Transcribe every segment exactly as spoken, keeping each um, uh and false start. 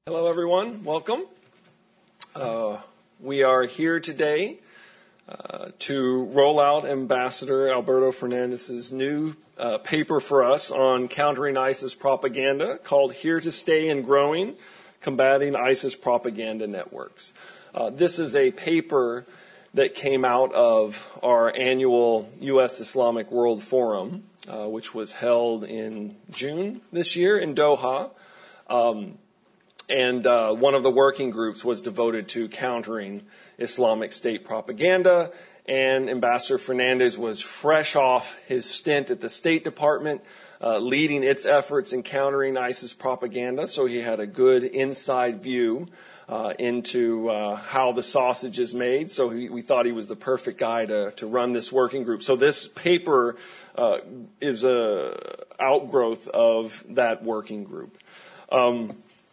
Hello, everyone. Welcome. Uh, we are here today uh, to roll out Ambassador Alberto Fernandez's new uh, paper for us on countering ISIS propaganda called Here to Stay and Growing, Combating ISIS Propaganda Networks. Uh, this is a paper that came out of our annual U S Islamic World Forum, uh, which was held in June this year in Doha. Um, And uh, one of the working groups was devoted to countering Islamic State propaganda. And Ambassador Fernandez was fresh off his stint at the State Department, uh, leading its efforts in countering ISIS propaganda. So he had a good inside view uh, into uh, how the sausage is made. So he, we thought he was the perfect guy to, to run this working group. So this paper uh, is a outgrowth of that working group. Um,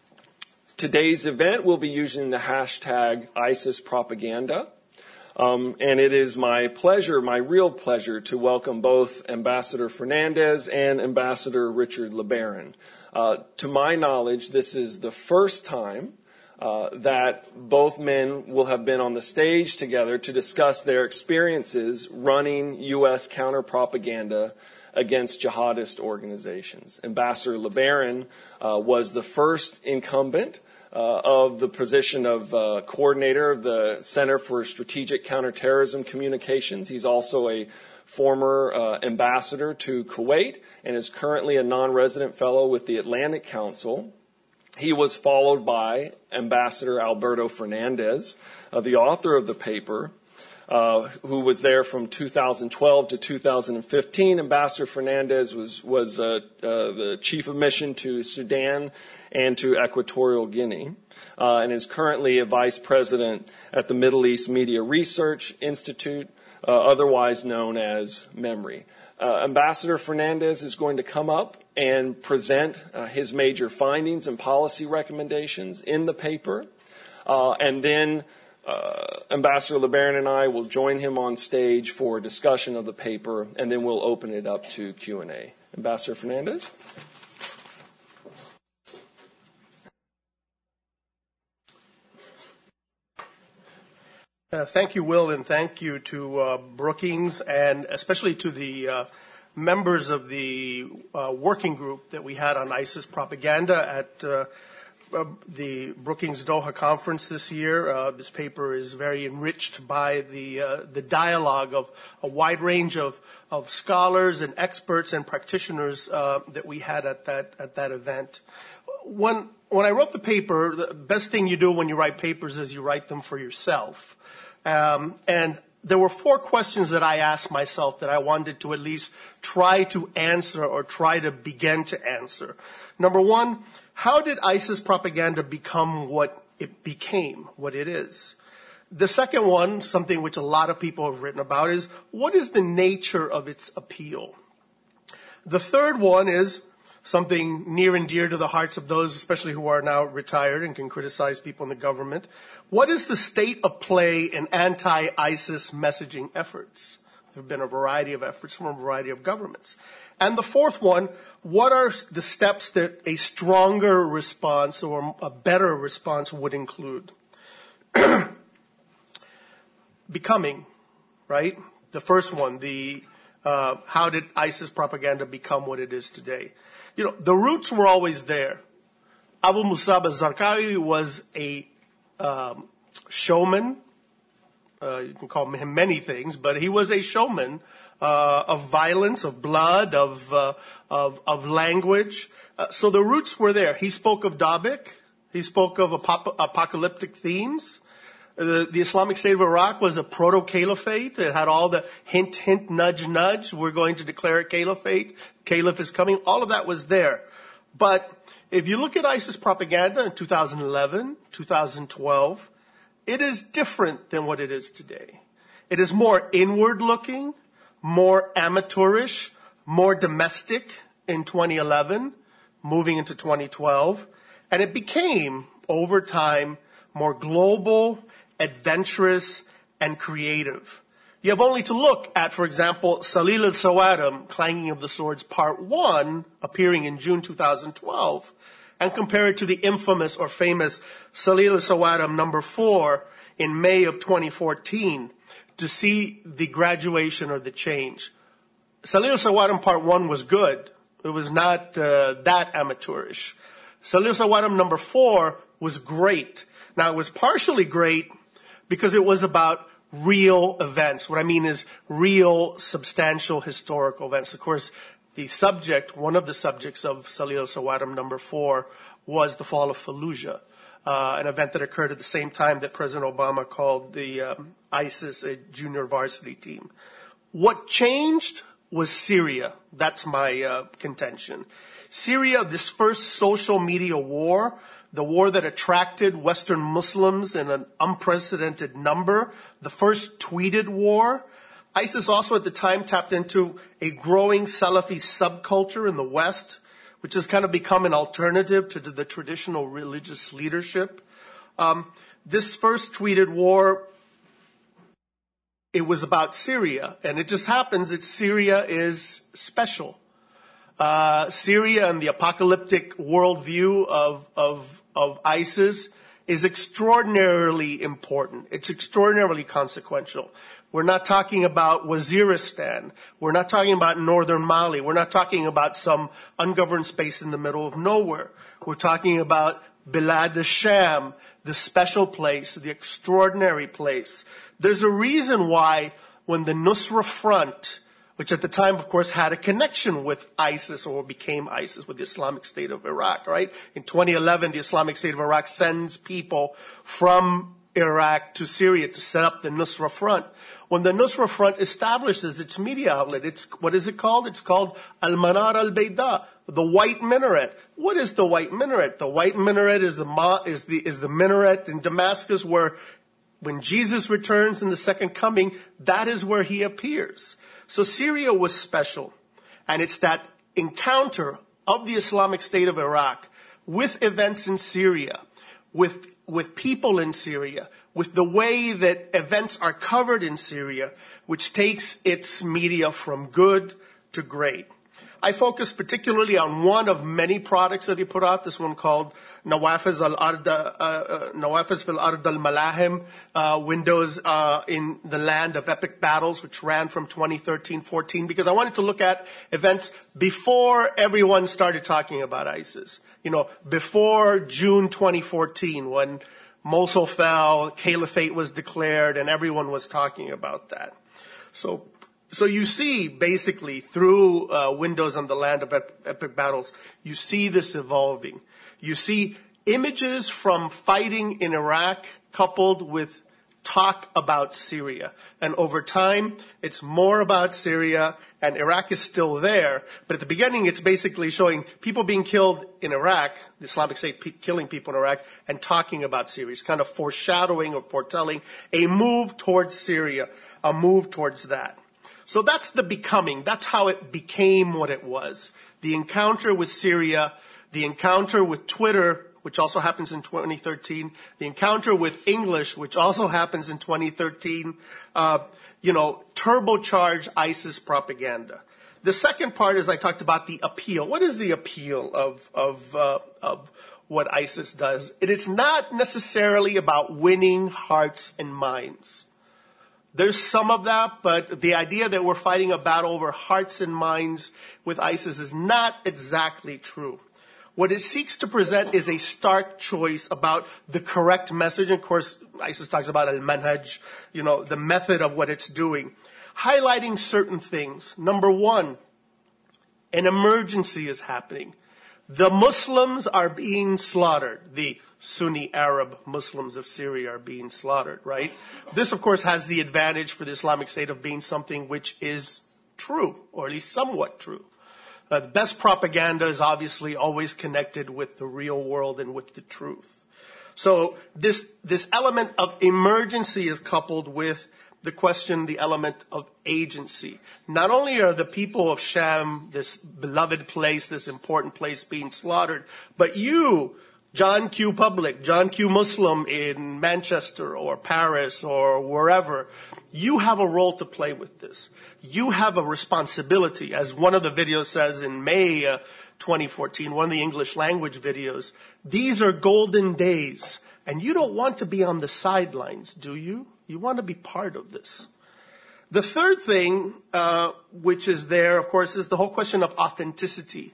Today's event will be using the hashtag ISIS propaganda. Um, and it is my pleasure, my real pleasure, to welcome both Ambassador Fernandez and Ambassador Richard LeBaron. Uh, to my knowledge, this is the first time uh, that both men will have been on the stage together to discuss their experiences running U S counter-propaganda against jihadist organizations. Ambassador LeBaron uh, was the first incumbent uh, of the position of uh, coordinator of the Center for Strategic Counterterrorism Communications. He's also a former uh, ambassador to Kuwait and is currently a non-resident fellow with the Atlantic Council. He was followed by Ambassador Alberto Fernandez, uh, the author of the paper, Uh, who was there from two thousand twelve to two thousand fifteen. Ambassador Fernandez was, was uh, uh, the chief of mission to Sudan and to Equatorial Guinea, uh, and is currently a vice president at the Middle East Media Research Institute, uh, otherwise known as MEMRI. Uh, Ambassador Fernandez is going to come up and present uh, his major findings and policy recommendations in the paper, uh, and then Uh, Ambassador LeBaron and I will join him on stage for a discussion of the paper, and then we'll open it up to Q and A. Ambassador Fernandez? Uh, thank you, Will, and thank you to uh, Brookings, and especially to the uh, members of the uh, working group that we had on ISIS propaganda at uh, Uh, the Brookings Doha conference this year. Uh, this paper is very enriched by the uh, the dialogue of a wide range of, of scholars and experts and practitioners uh, that we had at that at that event. When when I wrote the paper, the best thing you do when you write papers is you write them for yourself. Um, and there were four questions that I asked myself that I wanted to at least try to answer or try to begin to answer. Number one, how did ISIS propaganda become what it became, what it is? The second one, something which a lot of people have written about, is what is the nature of its appeal? The third one is something near and dear to the hearts of those, especially who are now retired and can criticize people in the government. What is the state of play in anti-ISIS messaging efforts? There have been a variety of efforts from a variety of governments. And the fourth one, what are the steps that a stronger response or a better response would include? Becoming, right? The first one, the uh, how did ISIS propaganda become what it is today? You know, the roots were always there. Abu Musab al-Zarqawi was a um, showman. Uh, you can call him many things, but he was a showman uh, of violence, of blood, of uh, of, of language. Uh, so the roots were there. He spoke of Dabiq. He spoke of apop- apocalyptic themes. Uh, the Islamic State of Iraq was a proto-caliphate. It had all the hint, hint, nudge, nudge. We're going to declare a caliphate. Caliph is coming. All of that was there. But if you look at ISIS propaganda in two thousand eleven, two thousand twelve, it is different than what it is today. It is more inward-looking, more amateurish, more domestic in twenty eleven, moving into twenty twelve. And it became, over time, more global, adventurous, and creative. You have only to look at, for example, Salil al-Sawadim, Clanging of the Swords Part one, appearing in June two thousand twelve, and compare it to the infamous or famous Salil al-Sawadam number four in May of twenty fourteen to see the graduation or the change. Salil al-Sawadam part one was good. It was not uh, that amateurish. Salil al-Sawadam number four was great. Now, it was partially great because it was about real events. What I mean is real, substantial historical events. Of course, the subject, one of the subjects of Salil al-Sawadam number four was the fall of Fallujah, uh, an event that occurred at the same time that President Obama called the um, ISIS a junior varsity team. What changed was Syria. That's my uh, contention. Syria, this first social media war, the war that attracted Western Muslims in an unprecedented number, the first tweeted war. ISIS also at the time tapped into a growing Salafi subculture in the West, which has kind of become an alternative to the traditional religious leadership. Um, this first tweeted war, it was about Syria, and it just happens that Syria is special. Uh, Syria and the apocalyptic worldview of, of, of ISIS is extraordinarily important. It's extraordinarily consequential. We're not talking about Waziristan. We're not talking about northern Mali. We're not talking about some ungoverned space in the middle of nowhere. We're talking about Bilad al-Sham, the special place, the extraordinary place. There's a reason why when the Nusra Front, which at the time, of course, had a connection with ISIS or became ISIS with the Islamic State of Iraq, right? In twenty eleven, the Islamic State of Iraq sends people from Iraq to Syria to set up the Nusra Front. When the Nusra Front establishes its media outlet, it's, what is it called? It's called Al-Manar al-Bayda, the White Minaret. What is the White Minaret? The White Minaret is the, ma- is the, is the minaret in Damascus where when Jesus returns in the second coming, that is where he appears. So Syria was special, and it's that encounter of the Islamic State of Iraq with events in Syria, with, with people in Syria, with the way that events are covered in Syria, which takes its media from good to great. I focus particularly on one of many products that they put out, this one called Nawafiz al-Ard, uh, Nawafiz fil Ard al-Malahim, uh, Windows uh, in the Land of Epic Battles, which ran from twenty thirteen fourteen, because I wanted to look at events before everyone started talking about ISIS. You know, before June twenty fourteen, when Mosul fell, Caliphate was declared, and everyone was talking about that. So, so you see, basically, through uh, Windows on the Land of Ep- Epic Battles, you see this evolving. You see images from fighting in Iraq coupled with talk about Syria. And over time, it's more about Syria, and Iraq is still there. But at the beginning, it's basically showing people being killed in Iraq, the Islamic State pe- killing people in Iraq, and talking about Syria. It's kind of foreshadowing or foretelling a move towards Syria, a move towards that. So that's the becoming. That's how it became what it was. The encounter with Syria, the encounter with Twitter, which also happens in twenty thirteen, the encounter with English, which also happens in twenty thirteen, uh, you know, turbocharge ISIS propaganda. The second part is I talked about the appeal. What is the appeal of, of, uh, of what ISIS does? It is not necessarily about winning hearts and minds. There's some of that, but the idea that we're fighting a battle over hearts and minds with ISIS is not exactly true. What it seeks to present is a stark choice about the correct message. And of course, ISIS talks about al-manhaj, you know, the method of what it's doing. Highlighting certain things. Number one, an emergency is happening. The Muslims are being slaughtered. The Sunni Arab Muslims of Syria are being slaughtered, right? This, of course, has the advantage for the Islamic State of being something which is true, or at least somewhat true. Uh, the best propaganda is obviously always connected with the real world and with the truth. So this, this element of emergency is coupled with the question, the element of agency. Not only are the people of Sham, this beloved place, this important place, being slaughtered, but you, John Q. Public, John Q. Muslim in Manchester or Paris or wherever, you have a role to play with this. You have a responsibility. As one of the videos says in May uh, twenty fourteen, one of the English language videos. These are golden days, and you don't want to be on the sidelines, do you? You want to be part of this. The third thing, uh, which is there, of course, is the whole question of authenticity.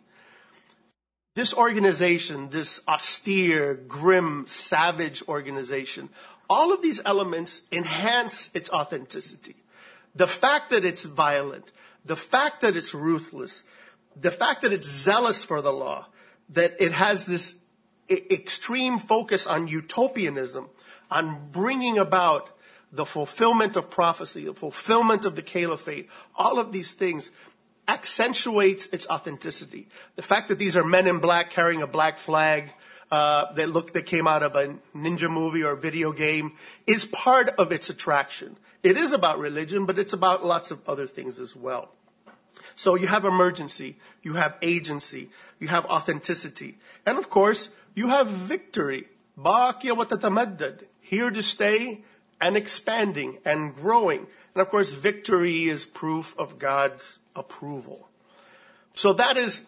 This organization, this austere, grim, savage organization, all of these elements enhance its authenticity. The fact that it's violent, the fact that it's ruthless, the fact that it's zealous for the law, that it has this I- extreme focus on utopianism, on bringing about the fulfillment of prophecy, the fulfillment of the caliphate, all of these things accentuates its authenticity. The fact that these are men in black carrying a black flag uh, that look that came out of a ninja movie or video game is part of its attraction. It is about religion, but it's about lots of other things as well. So you have emergency, you have agency, you have authenticity, and of course you have victory. Baqiya wa tatamaddad, here to stay and expanding and growing. And of course, victory is proof of God's approval. So that is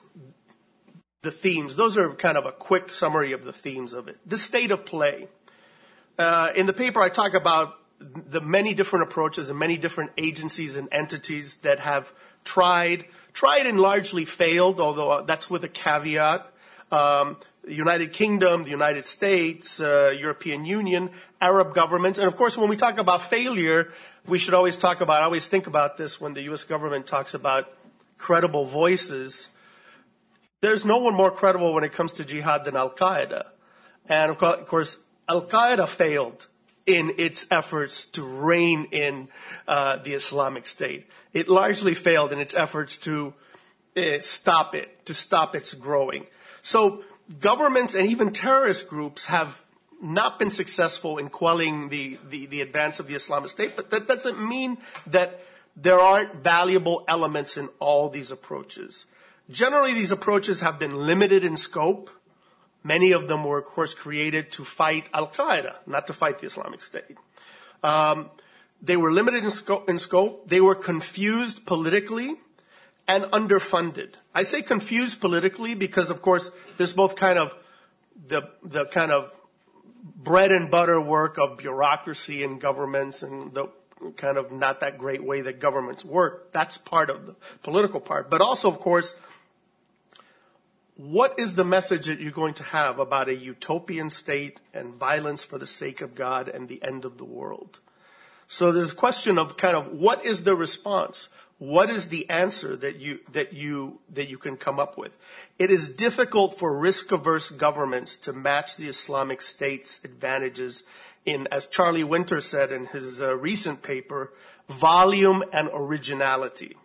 the themes. Those are kind of a quick summary of the themes of it. The state of play. Uh, in the paper, I talk about the many different approaches and many different agencies and entities that have tried, tried and largely failed, although that's with a caveat. Um, the United Kingdom, the United States, uh, European Union, Arab governments. And of course, when we talk about failure, we should always talk about, I always think about this when the U S government talks about credible voices. There's no one more credible when it comes to jihad than Al-Qaeda. And of course, Al-Qaeda failed in its efforts to rein in uh, the Islamic State. It largely failed in its efforts to uh, stop it, to stop its growing. So governments and even terrorist groups have not been successful in quelling the, the, the advance of the Islamic State, but that doesn't mean that there aren't valuable elements in all these approaches. Generally, these approaches have been limited in scope. Many of them were, of course, created to fight Al-Qaeda, not to fight the Islamic State. Um, they were limited in scope, in scope. They were confused politically and underfunded. I say confused politically because, of course, there's both kind of the the kind of bread and butter work of bureaucracy in governments and the kind of not that great way that governments work. That's part of the political part. But also, of course, what is the message that you're going to have about a utopian state and violence for the sake of God and the end of the world? So there's a question of kind of what is the response? What is the answer that you that you that you can come up with? It is difficult for risk-averse governments to match the Islamic State's advantages in, as Charlie Winter said in his uh, recent paper, volume and originality.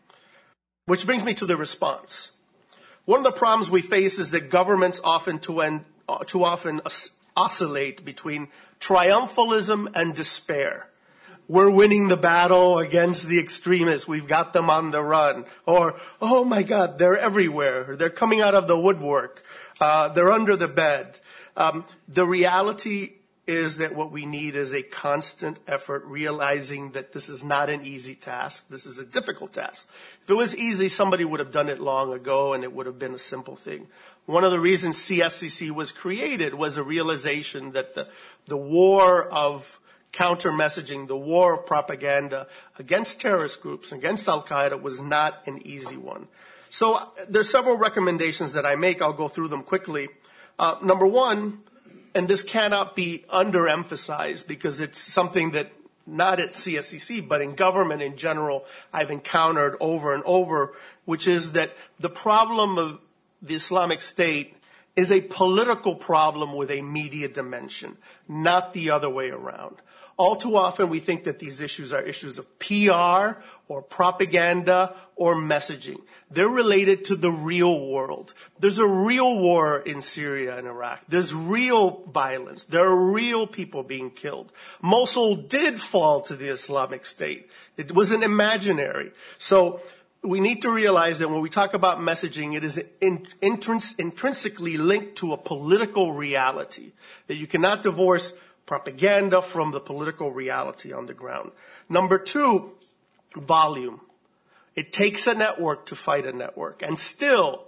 Which brings me to the response. One of the problems we face is that governments often too, end, uh, too often os- oscillate between triumphalism and despair. We're winning the battle against the extremists. We've got them on the run. Or, oh my God, they're everywhere. They're coming out of the woodwork. Uh, they're under the bed. Um, the reality is that what we need is a constant effort, realizing that this is not an easy task. This is a difficult task. If it was easy, somebody would have done it long ago, and it would have been a simple thing. One of the reasons C S C C was created was a realization that the, the war of counter-messaging, the war of propaganda against terrorist groups, against Al-Qaeda, was not an easy one. So uh, there's several recommendations that I make. I'll go through them quickly. Uh, number one, and this cannot be underemphasized because it's something that not at C S C C, but in government in general, I've encountered over and over, which is that the problem of the Islamic State is a political problem with a media dimension, not the other way around. All too often we think that these issues are issues of P R or propaganda or messaging. They're related to the real world. There's a real war in Syria and Iraq. There's real violence. There are real people being killed. Mosul did fall to the Islamic State. It wasn't imaginary. So we need to realize that when we talk about messaging, it is in, intrins, intrinsically linked to a political reality, that you cannot divorce propaganda from the political reality on the ground. Number two, volume. It takes a network to fight a network. And still,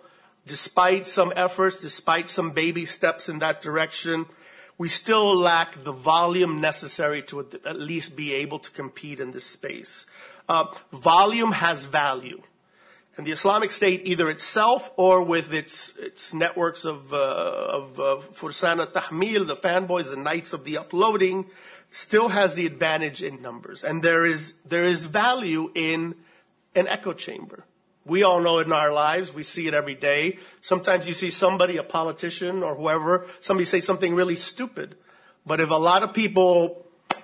despite some efforts, despite some baby steps in that direction, we still lack the volume necessary to at least be able to compete in this space. Uh, volume has value. And the Islamic State, either itself or with its its networks of uh, of uh, Fursan al-Tahmil, the fanboys, the Knights of the Uploading, still has the advantage in numbers. And there is there is value in an echo chamber. We all know it in our lives. We see it every day. Sometimes you see somebody, a politician or whoever, somebody say something really stupid. But if a lot of people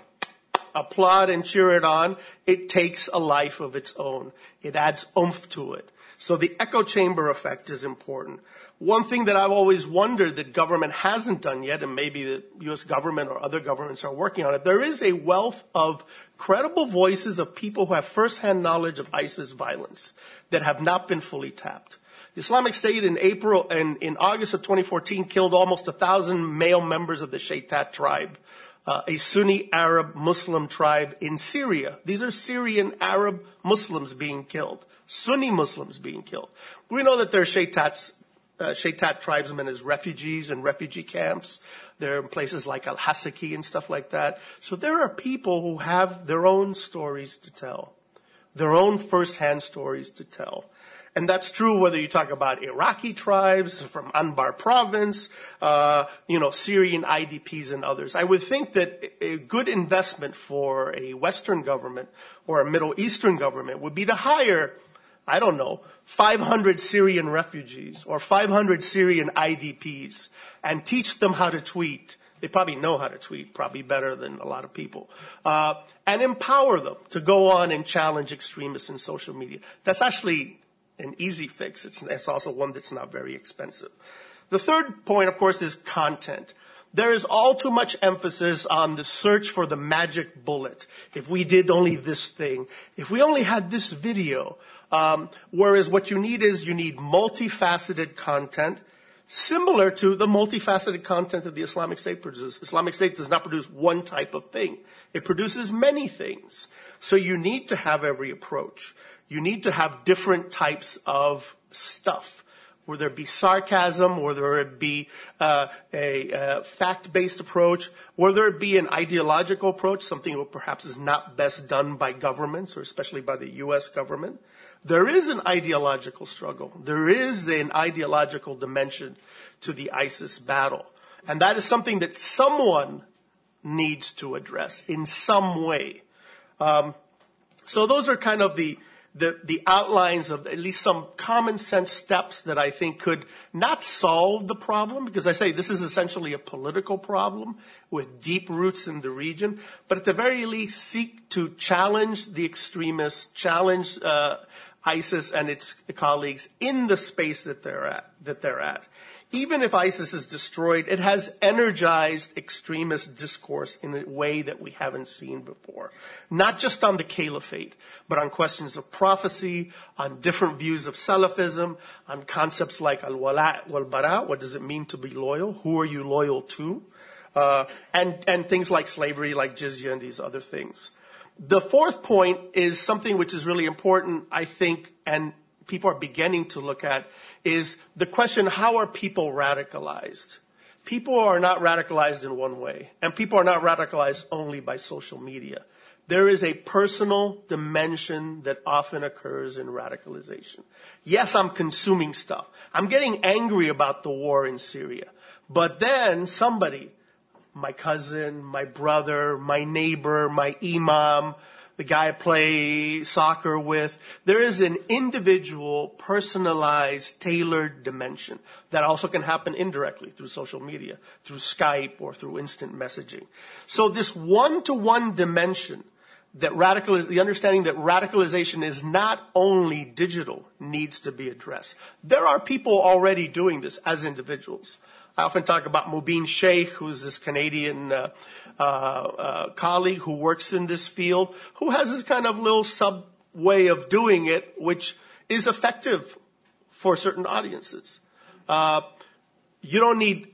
applaud and cheer it on, it takes a life of its own. It adds oomph to it. So the echo chamber effect is important. One thing that I've always wondered that government hasn't done yet, and maybe the U S government or other governments are working on it, there is a wealth of credible voices of people who have firsthand knowledge of ISIS violence that have not been fully tapped. The Islamic State in April and in August of twenty fourteen killed almost a thousand male members of the Shaitat tribe. Uh, a Sunni Arab Muslim tribe in Syria. These are Syrian Arab Muslims being killed, Sunni Muslims being killed. We know that there are Shaitats, uh, Shaitat tribesmen as refugees in refugee camps. They're in places like Al-Hasaki and stuff like that. So there are people who have their own stories to tell, their own first-hand stories to tell. And that's true whether you talk about Iraqi tribes from Anbar province, uh, you know, Syrian I D Ps and others. I would think that a good investment for a Western government or a Middle Eastern government would be to hire, I don't know, five hundred Syrian refugees or five hundred Syrian I D Ps and teach them how to tweet. They probably know how to tweet, probably better than a lot of people. Uh, and empower them to go on and challenge extremists in social media. That's actually an easy fix. It's, it's also one that's not very expensive. The third point, of course, is content. There is all too much emphasis on the search for the magic bullet. If we did only this thing, if we only had this video, um, whereas what you need is you need multifaceted content, similar to the multifaceted content that the Islamic State produces. Islamic State does not produce one type of thing. It produces many things. So you need to have every approach. You need to have different types of stuff, whether it be sarcasm, whether it be uh, a uh, fact-based approach, whether it be an ideological approach, something that perhaps is not best done by governments, or especially by the U S government. There is an ideological struggle. There is an ideological dimension to the ISIS battle. And that is something that someone needs to address in some way. Um, so those are kind of the The, the outlines of at least some common sense steps that I think could not solve the problem, because I say this is essentially a political problem with deep roots in the region, but at the very least seek to challenge the extremists, challenge uh, ISIS and its colleagues in the space that they're at, that they're at. Even if ISIS is destroyed, it has energized extremist discourse in a way that we haven't seen before. Not just on the caliphate, but on questions of prophecy, on different views of Salafism, on concepts like al-wala' wal-bara, what does it mean to be loyal? Who are you loyal to? Uh, and, and things like slavery, like jizya and these other things. The fourth point is something which is really important, I think, and people are beginning to look at, is the question, how are people radicalized? People are not radicalized in one way, and people are not radicalized only by social media. There is a personal dimension that often occurs in radicalization. Yes, I'm consuming stuff. I'm getting angry about the war in Syria. But then somebody, my cousin, my brother, my neighbor, my imam, the guy I play soccer with, there is an individual, personalized, tailored dimension that also can happen indirectly through social media, through Skype or through instant messaging. So this one-to-one dimension, that radical, the understanding that radicalization is not only digital, needs to be addressed. There are people already doing this as individuals. I often talk about Mubin Sheikh, who's this Canadian uh, uh, uh, colleague who works in this field, who has this kind of little sub way of doing it, which is effective for certain audiences. Uh, you don't need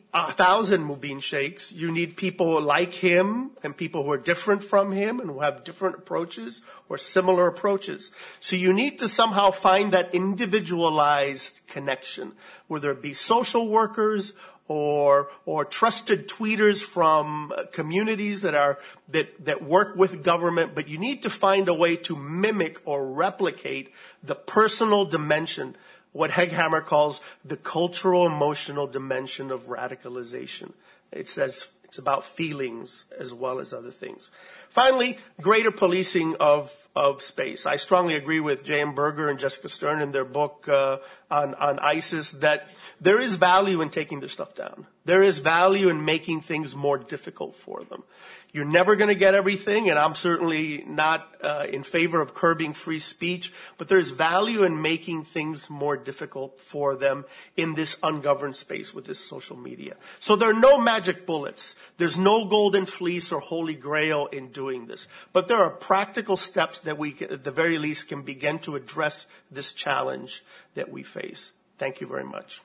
a thousand Mubin Sheikhs. You need people like him and people who are different from him and who have different approaches or similar approaches. So you need to somehow find that individualized connection, whether it be social workers or or trusted tweeters from communities that are that that work with government, but you need to find a way to mimic or replicate the personal dimension, what Hegghammer calls the cultural emotional dimension of radicalization. It says it's about feelings as well as other things. Finally, greater policing of, of space. I strongly agree with J M Berger and Jessica Stern in their book uh, on, on ISIS that there is value in taking their stuff down. There is value in making things more difficult for them. You're never going to get everything, and I'm certainly not uh, in favor of curbing free speech, but there's value in making things more difficult for them in this ungoverned space with this social media. So there are no magic bullets. There's no golden fleece or holy grail in doing this. But there are practical steps that we, at the very least, can begin to address this challenge that we face. Thank you very much.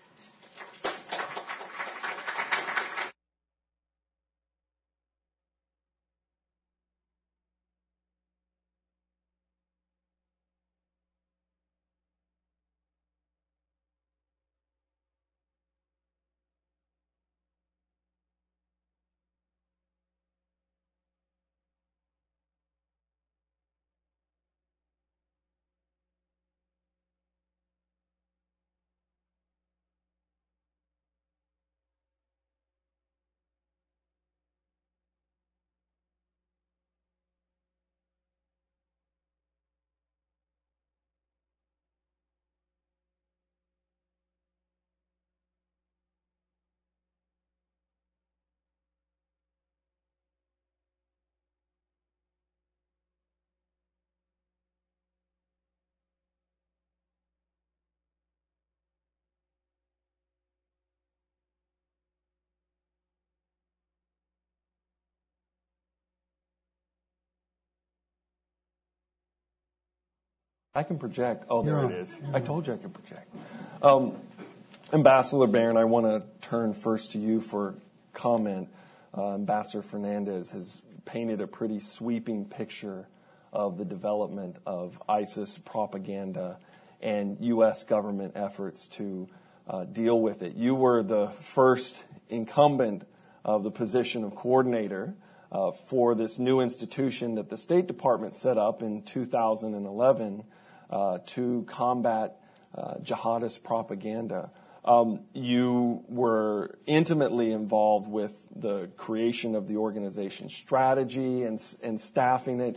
I can project. Oh, there it is. I told you I could project. Um, Ambassador Barron, I want to turn first to you for comment. Uh, Ambassador Fernandez has painted a pretty sweeping picture of the development of ISIS propaganda and U S government efforts to uh, deal with it. You were the first incumbent of the position of coordinator uh, for this new institution that the State Department set up in two thousand eleven uh, to combat uh, jihadist propaganda. Um, you were intimately involved with the creation of the organization's strategy and, and staffing it.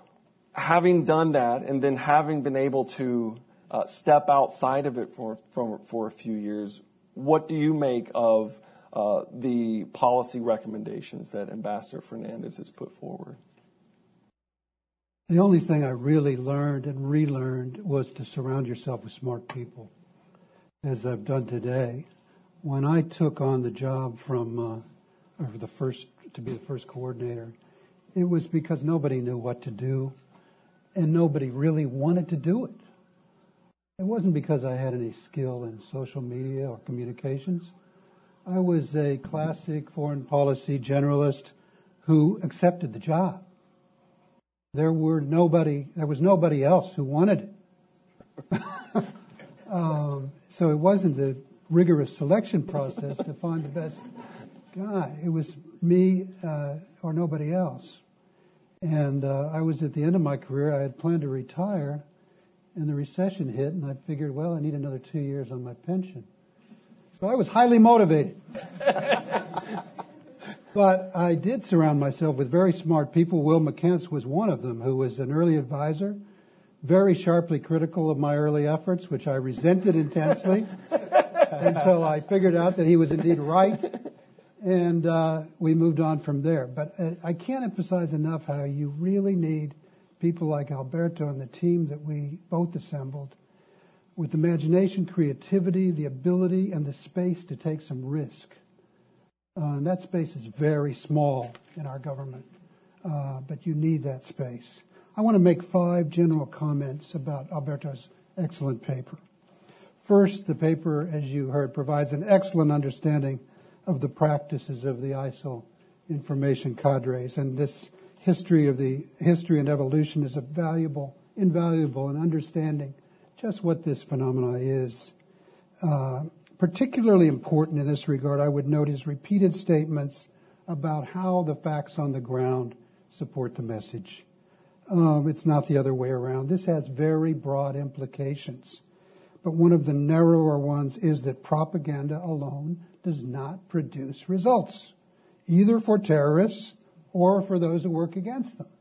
Having done that and then having been able to uh, step outside of it for, for, for a few years, what do you make of uh, the policy recommendations that Ambassador Fernandez has put forward? The only thing I really learned and relearned was to surround yourself with smart people, as I've done today. When I took on the job from uh, or the first to be the first coordinator, it was because nobody knew what to do, and nobody really wanted to do it. It wasn't because I had any skill in social media or communications. I was a classic foreign policy generalist who accepted the job. There were nobody. There was nobody else who wanted it. um, so it wasn't a rigorous selection process to find the best guy. It was me uh, or nobody else. And uh, I was at the end of my career. I had planned to retire, and the recession hit, and I figured, well, I need another two years on my pension. So I was highly motivated. But I did surround myself with very smart people. Will McCants was one of them, who was an early advisor, very sharply critical of my early efforts, which I resented intensely until I figured out that he was indeed right. And uh, we moved on from there. But uh, I can't emphasize enough how you really need people like Alberto and the team that we both assembled with imagination, creativity, the ability, and the space to take some risk. Uh, and that space is very small in our government, uh, but you need that space. I want to make five general comments about Alberto's excellent paper. First, the paper, as you heard, provides an excellent understanding of the practices of the ISIL information cadres. And this history of the history and evolution is a valuable, invaluable in understanding just what this phenomenon is. Uh, particularly important in this regard, I would note his repeated statements about how the facts on the ground support the message. Um, it's not the other way around. This has very broad implications. But one of the narrower ones is that propaganda alone does not produce results, either for terrorists or for those who work against them.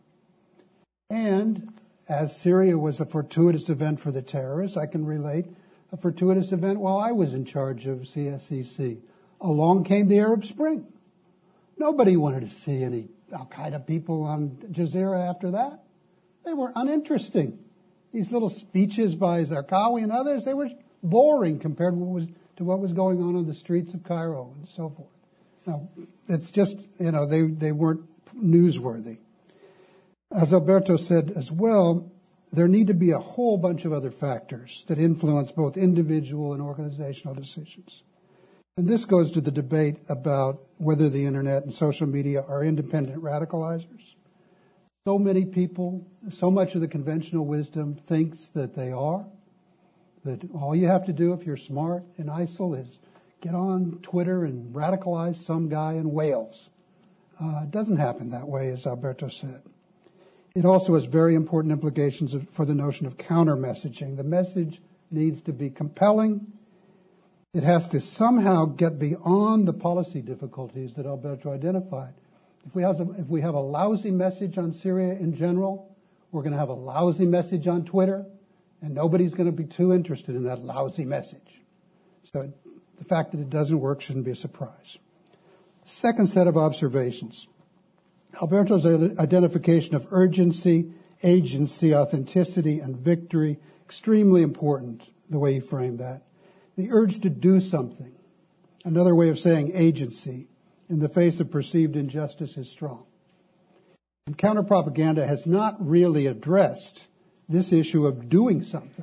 And as Syria was a fortuitous event for the terrorists, I can relate a fortuitous event while I was in charge of C S E C. Along came the Arab Spring. Nobody wanted to see any Al-Qaeda people on Jazeera after that. They were uninteresting. These little speeches by Zarqawi and others, they were boring compared to what was, to what was going on on the streets of Cairo and so forth. Now, it's just, you know, they, they weren't newsworthy. As Alberto said as well, there need to be a whole bunch of other factors that influence both individual and organizational decisions. And this goes to the debate about whether the internet and social media are independent radicalizers. So many people, so much of the conventional wisdom thinks that they are, that all you have to do if you're smart in ISIL is get on Twitter and radicalize some guy in Wales. Uh, it doesn't happen that way, as Alberto said. It also has very important implications for the notion of counter-messaging. The message needs to be compelling. It has to somehow get beyond the policy difficulties that Alberto identified. If we have a, if we have a lousy message on Syria in general, we're going to have a lousy message on Twitter, and nobody's going to be too interested in that lousy message. So the fact that it doesn't work shouldn't be a surprise. Second set of observations. Alberto's identification of urgency, agency, authenticity, and victory, extremely important, the way he framed that. The urge to do something, another way of saying agency, in the face of perceived injustice is strong. And counter-propaganda has not really addressed this issue of doing something.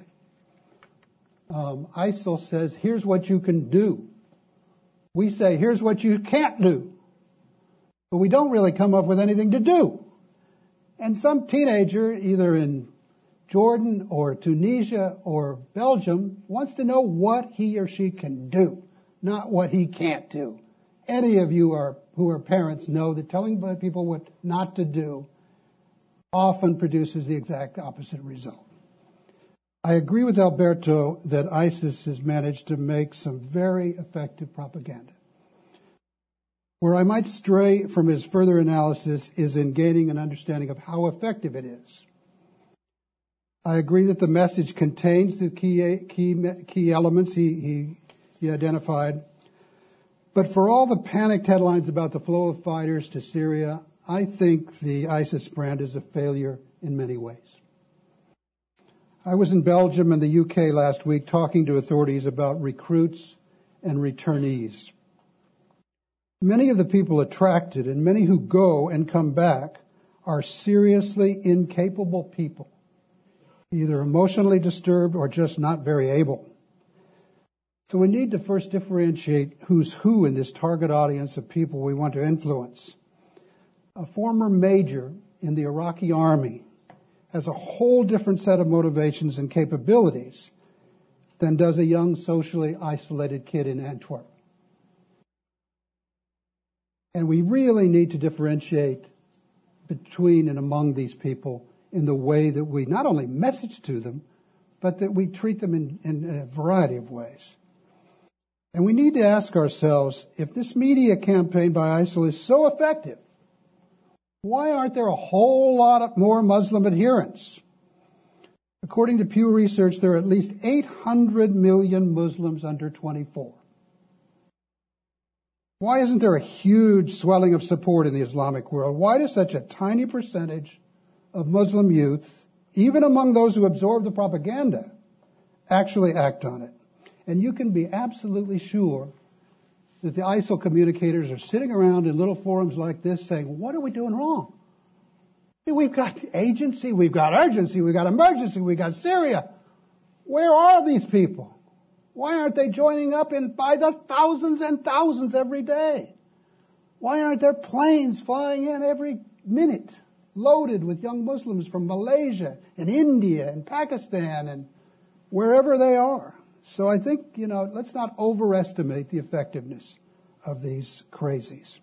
Um, ISIL says, here's what you can do. We say, here's what you can't do. But we don't really come up with anything to do. And some teenager, either in Jordan or Tunisia or Belgium, wants to know what he or she can do, not what he can't do. Any of you are, who are parents know that telling people what not to do often produces the exact opposite result. I agree with Alberto that ISIS has managed to make some very effective propaganda. Where I might stray from his further analysis is in gaining an understanding of how effective it is. I agree that the message contains the key key, key elements he, he, he identified. But for all the panicked headlines about the flow of fighters to Syria, I think the ISIS brand is a failure in many ways. I was in Belgium and the U K last week talking to authorities about recruits and returnees. Many of the people attracted and many who go and come back are seriously incapable people, either emotionally disturbed or just not very able. So we need to first differentiate who's who in this target audience of people we want to influence. A former major in the Iraqi army has a whole different set of motivations and capabilities than does a young socially isolated kid in Antwerp. And we really need to differentiate between and among these people in the way that we not only message to them, but that we treat them in, in a variety of ways. And we need to ask ourselves, if this media campaign by ISIL is so effective, why aren't there a whole lot of more Muslim adherents? According to Pew Research, there are at least eight hundred million Muslims under twenty-four. Why isn't there a huge swelling of support in the Islamic world? Why does such a tiny percentage of Muslim youth, even among those who absorb the propaganda, actually act on it? And you can be absolutely sure that the ISIL communicators are sitting around in little forums like this saying, what are we doing wrong? We've got agency, we've got urgency, we've got emergency, we've got Syria. Where are these people? Why aren't they joining up in by the thousands and thousands every day? Why aren't there planes flying in every minute, loaded with young Muslims from Malaysia and India and Pakistan and wherever they are? So I think, you know, let's not overestimate the effectiveness of these crazies.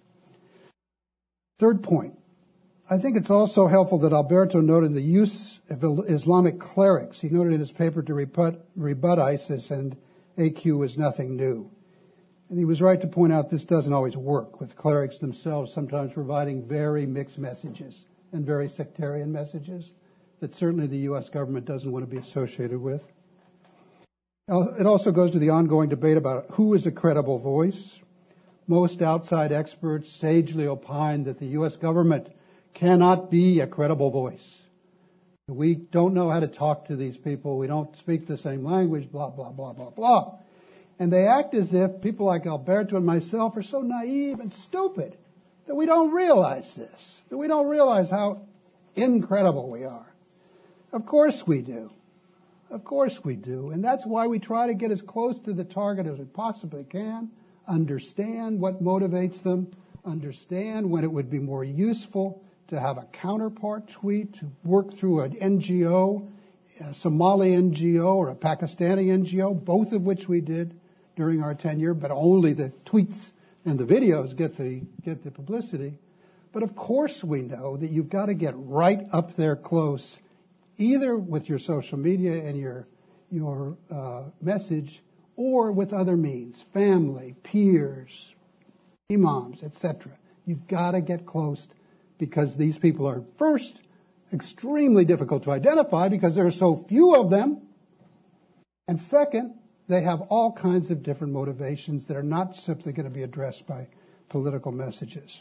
Third point. I think it's also helpful that Alberto noted the use of Islamic clerics. He noted in his paper to rebut, rebut ISIS and A Q is nothing new. And he was right to point out this doesn't always work, with clerics themselves sometimes providing very mixed messages and very sectarian messages that certainly the U S government doesn't want to be associated with. It also goes to the ongoing debate about who is a credible voice. Most outside experts sagely opine that the U S government cannot be a credible voice. We don't know how to talk to these people. We don't speak the same language, blah, blah, blah, blah, blah. And they act as if people like Alberto and myself are so naive and stupid that we don't realize this, that we don't realize how incredible we are. Of course we do. Of course we do. And that's why we try to get as close to the target as we possibly can, understand what motivates them, understand when it would be more useful to have a counterpart tweet, to work through an N G O, a Somali N G O or a Pakistani N G O, both of which we did during our tenure, but only the tweets and the videos get the get the publicity. But of course we know that you've got to get right up there close, either with your social media and your, your uh, message, or with other means, family, peers, imams, et cetera. You've got to get close because these people are, first, extremely difficult to identify because there are so few of them. And second, they have all kinds of different motivations that are not simply going to be addressed by political messages.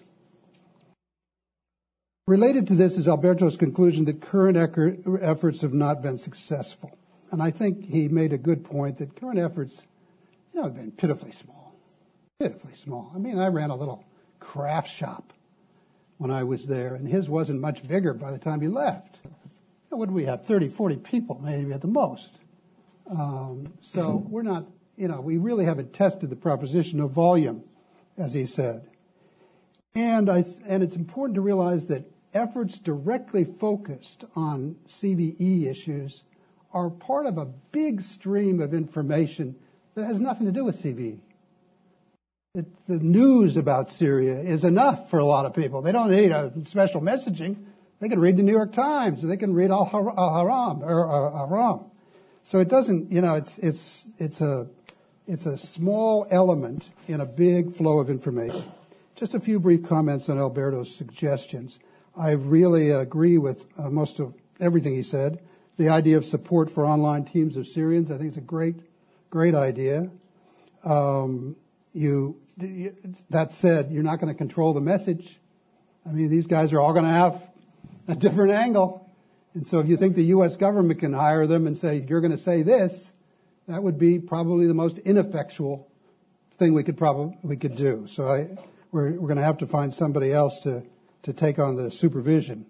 Related to this is Alberto's conclusion that current efforts have not been successful. And I think he made a good point that current efforts, you know, have been pitifully small. Pitifully small. I mean, I ran a little craft shop when I was there, and his wasn't much bigger by the time he left. What did we have? thirty, forty people maybe at the most. Um, so we're not, you know, we really haven't tested the proposition of volume, as he said. And I, and it's important to realize that efforts directly focused on C V E issues are part of a big stream of information that has nothing to do with C V E. It, the news about Syria is enough for a lot of people. They don't need a special messaging. They can read the New York Times, or they can read Al-Haram or Al-Haram. So it doesn't, you know, it's it's it's a it's a small element in a big flow of information. Just a few brief comments on Alberto's suggestions. I really agree with uh, most of everything he said. The idea of support for online teams of Syrians, I think it's a great, great idea. Um, you, that said, you're not going to control the message. I mean, these guys are all going to have a different angle. And so if you think the U S government can hire them and say, you're going to say this, that would be probably the most ineffectual thing we could probably we could do. So I, we're, we're going to have to find somebody else to, to take on the supervision.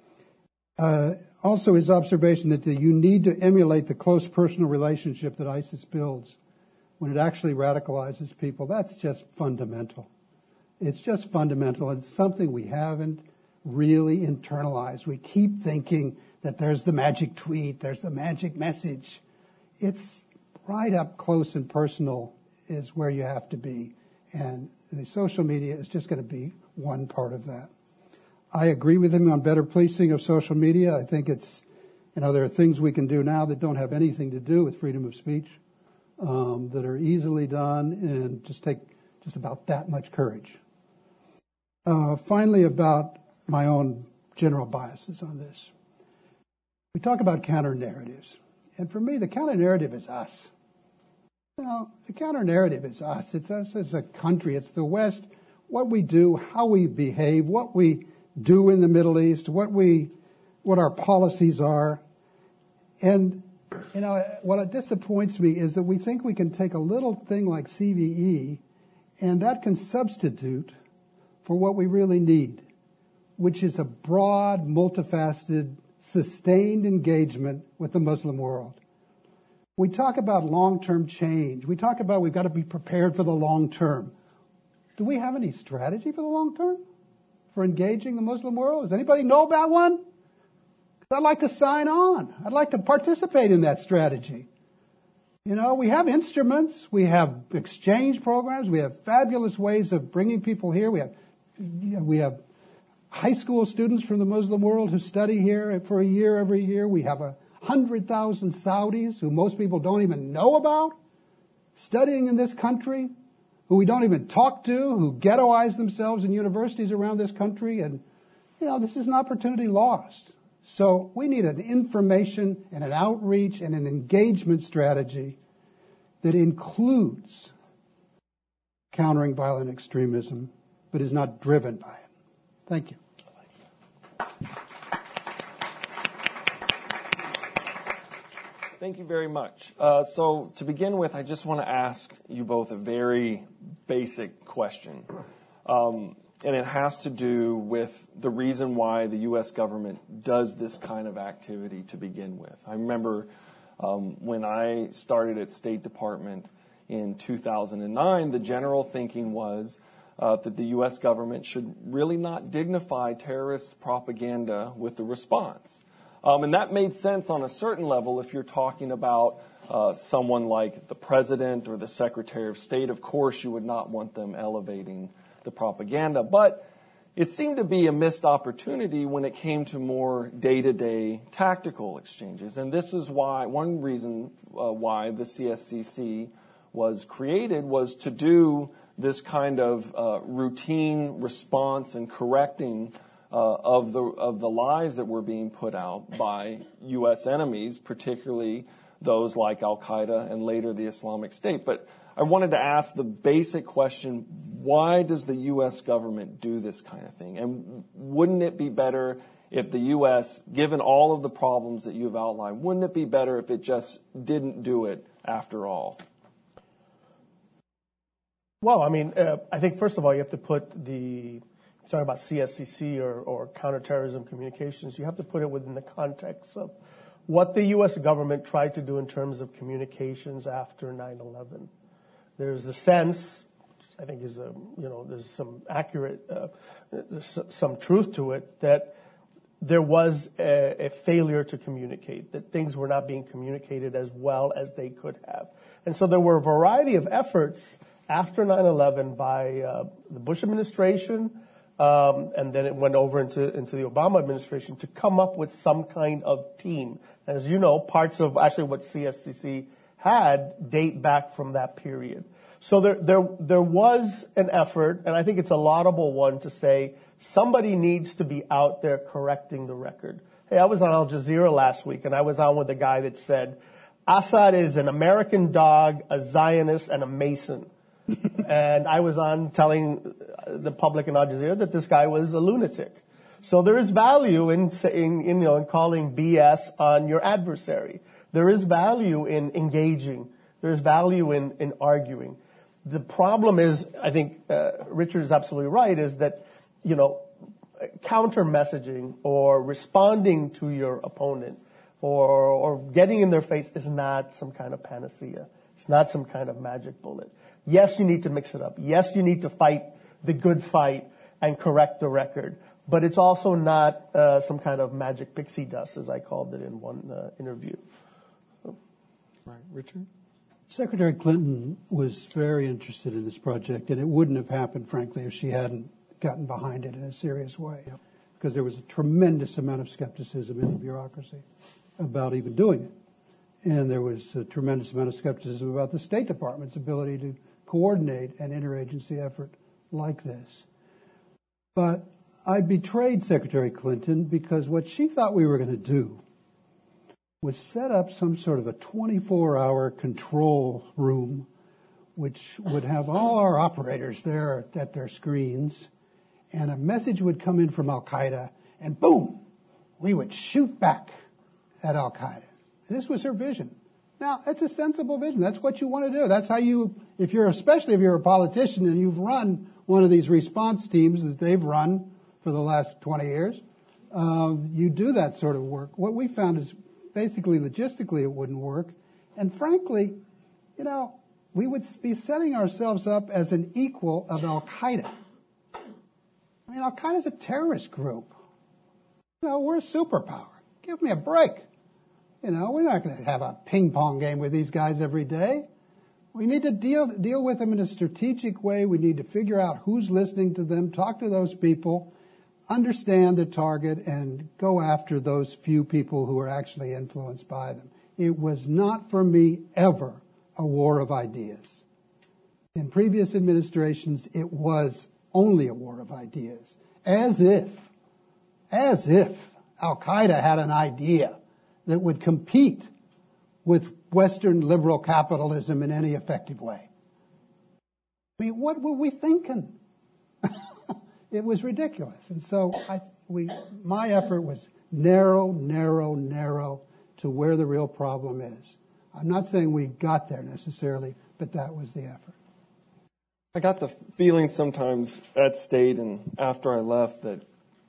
Uh, also, his observation that the, you need to emulate the close personal relationship that ISIS builds when it actually radicalizes people. That's just fundamental. It's just fundamental. It's something we haven't really internalized. We keep thinking that there's the magic tweet, there's the magic message. It's right up close and personal is where you have to be. And the social media is just going to be one part of that. I agree with him on better policing of social media. I think it's, you know, there are things we can do now that don't have anything to do with freedom of speech, um, that are easily done and just take just about that much courage. Uh, finally, about my own general biases on this. We talk about counter-narratives. And for me, the counter-narrative is us. You know, the counter-narrative is us. It's us as a country. It's the West, what we do, how we behave, what we do in the Middle East, what we, what our policies are. And, you know, what disappoints me is that we think we can take a little thing like C V E and that can substitute for what we really need, which is a broad, multifaceted, sustained engagement with the Muslim world. We talk about long-term change. We talk about we've got to be prepared for the long term. Do we have any strategy for the long term for engaging the Muslim world? Does anybody know about one? I'd like to sign on. I'd like to participate in that strategy. You know, we have instruments. We have exchange programs. We have fabulous ways of bringing people here. We have, we have high school students from the Muslim world who study here for a year every year. We have a hundred thousand Saudis who most people don't even know about studying in this country, who we don't even talk to, who ghettoize themselves in universities around this country. And, you know, this is an opportunity lost. So we need an information and an outreach and an engagement strategy that includes countering violent extremism, but is not driven by it. Thank you. Thank you very much. Uh, so to begin with, I just want to ask you both a very basic question. Um, and it has to do with the reason why the U S government does this kind of activity to begin with. I remember um, when I started at State Department in two thousand nine, the general thinking was uh, that the U S government should really not dignify terrorist propaganda with the response. Um, and that made sense on a certain level if you're talking about uh, someone like the president or the secretary of state. Of course, you would not want them elevating the propaganda. But it seemed to be a missed opportunity when it came to more day-to-day tactical exchanges. And this is why, one reason uh, why the C S C C was created was to do this kind of uh, routine response and correcting Uh, of the of the lies that were being put out by U S enemies, particularly those like Al-Qaeda and later the Islamic State. But I wanted to ask the basic question, why does the U S government do this kind of thing? And wouldn't it be better if the U S, given all of the problems that you've outlined, wouldn't it be better if it just didn't do it after all? Well, I mean, uh, I think first of all, you have to put the talking about C S C C or, or counterterrorism communications, you have to put it within the context of what the U S government tried to do in terms of communications after nine eleven. There's a sense, I think is a, you know, there's some accurate, uh, there's some truth to it, that there was a, a failure to communicate, that things were not being communicated as well as they could have. And so there were a variety of efforts after nine eleven by uh, the Bush administration, Um, and then it went over into, into the Obama administration to come up with some kind of team. And as you know, parts of actually what C S C C had date back from that period. So there, there, there was an effort, and I think it's a laudable one, to say somebody needs to be out there correcting the record. Hey, I was on Al Jazeera last week, and I was on with a guy that said, Assad is an American dog, a Zionist, and a Mason. And I was on telling the public in Al Jazeera that this guy was a lunatic. So there is value in saying, in, you know, in calling B S on your adversary. There is value in engaging. There is value in, in arguing. The problem is, I think uh, Richard is absolutely right, is that, you know, counter messaging or responding to your opponent or, or getting in their face is not some kind of panacea. It's not some kind of magic bullet. Yes, you need to mix it up. Yes, you need to fight the good fight and correct the record. But it's also not uh, some kind of magic pixie dust, as I called it in one uh, interview. So. Right. Richard? Secretary Clinton was very interested in this project, and it wouldn't have happened, frankly, if she hadn't gotten behind it in a serious way. Yep. Because there was a tremendous amount of skepticism in the bureaucracy about even doing it. And there was a tremendous amount of skepticism about the State Department's ability to coordinate an interagency effort like this. But I betrayed Secretary Clinton because what she thought we were going to do was set up some sort of a twenty-four hour control room which would have all our operators there at their screens, and a message would come in from Al-Qaeda, and boom, we would shoot back at Al-Qaeda. This was her vision. Now, it's a sensible vision. That's what you want to do. That's how you, if you're, especially if you're a politician and you've run one of these response teams that they've run for the last twenty years, um, you do that sort of work. What we found is basically logistically it wouldn't work, And frankly, you know, we would be setting ourselves up as an equal of Al-Qaeda. I mean, Al-Qaeda is a terrorist group. You know, we're a superpower. Give me a break. You know, we're not going to have a ping-pong game with these guys every day. We need to deal deal with them in a strategic way. We need to figure out who's listening to them, talk to those people, understand the target, and go after those few people who are actually influenced by them. It was not, for me, ever a war of ideas. In previous administrations, it was only a war of ideas. As if, as if Al-Qaeda had an idea that would compete with Western liberal capitalism in any effective way. I mean, what were we thinking? It was ridiculous. And so I, we, my effort was narrow, narrow, narrow to where the real problem is. I'm not saying we got there necessarily, but that was the effort. I got the feeling sometimes at State and after I left that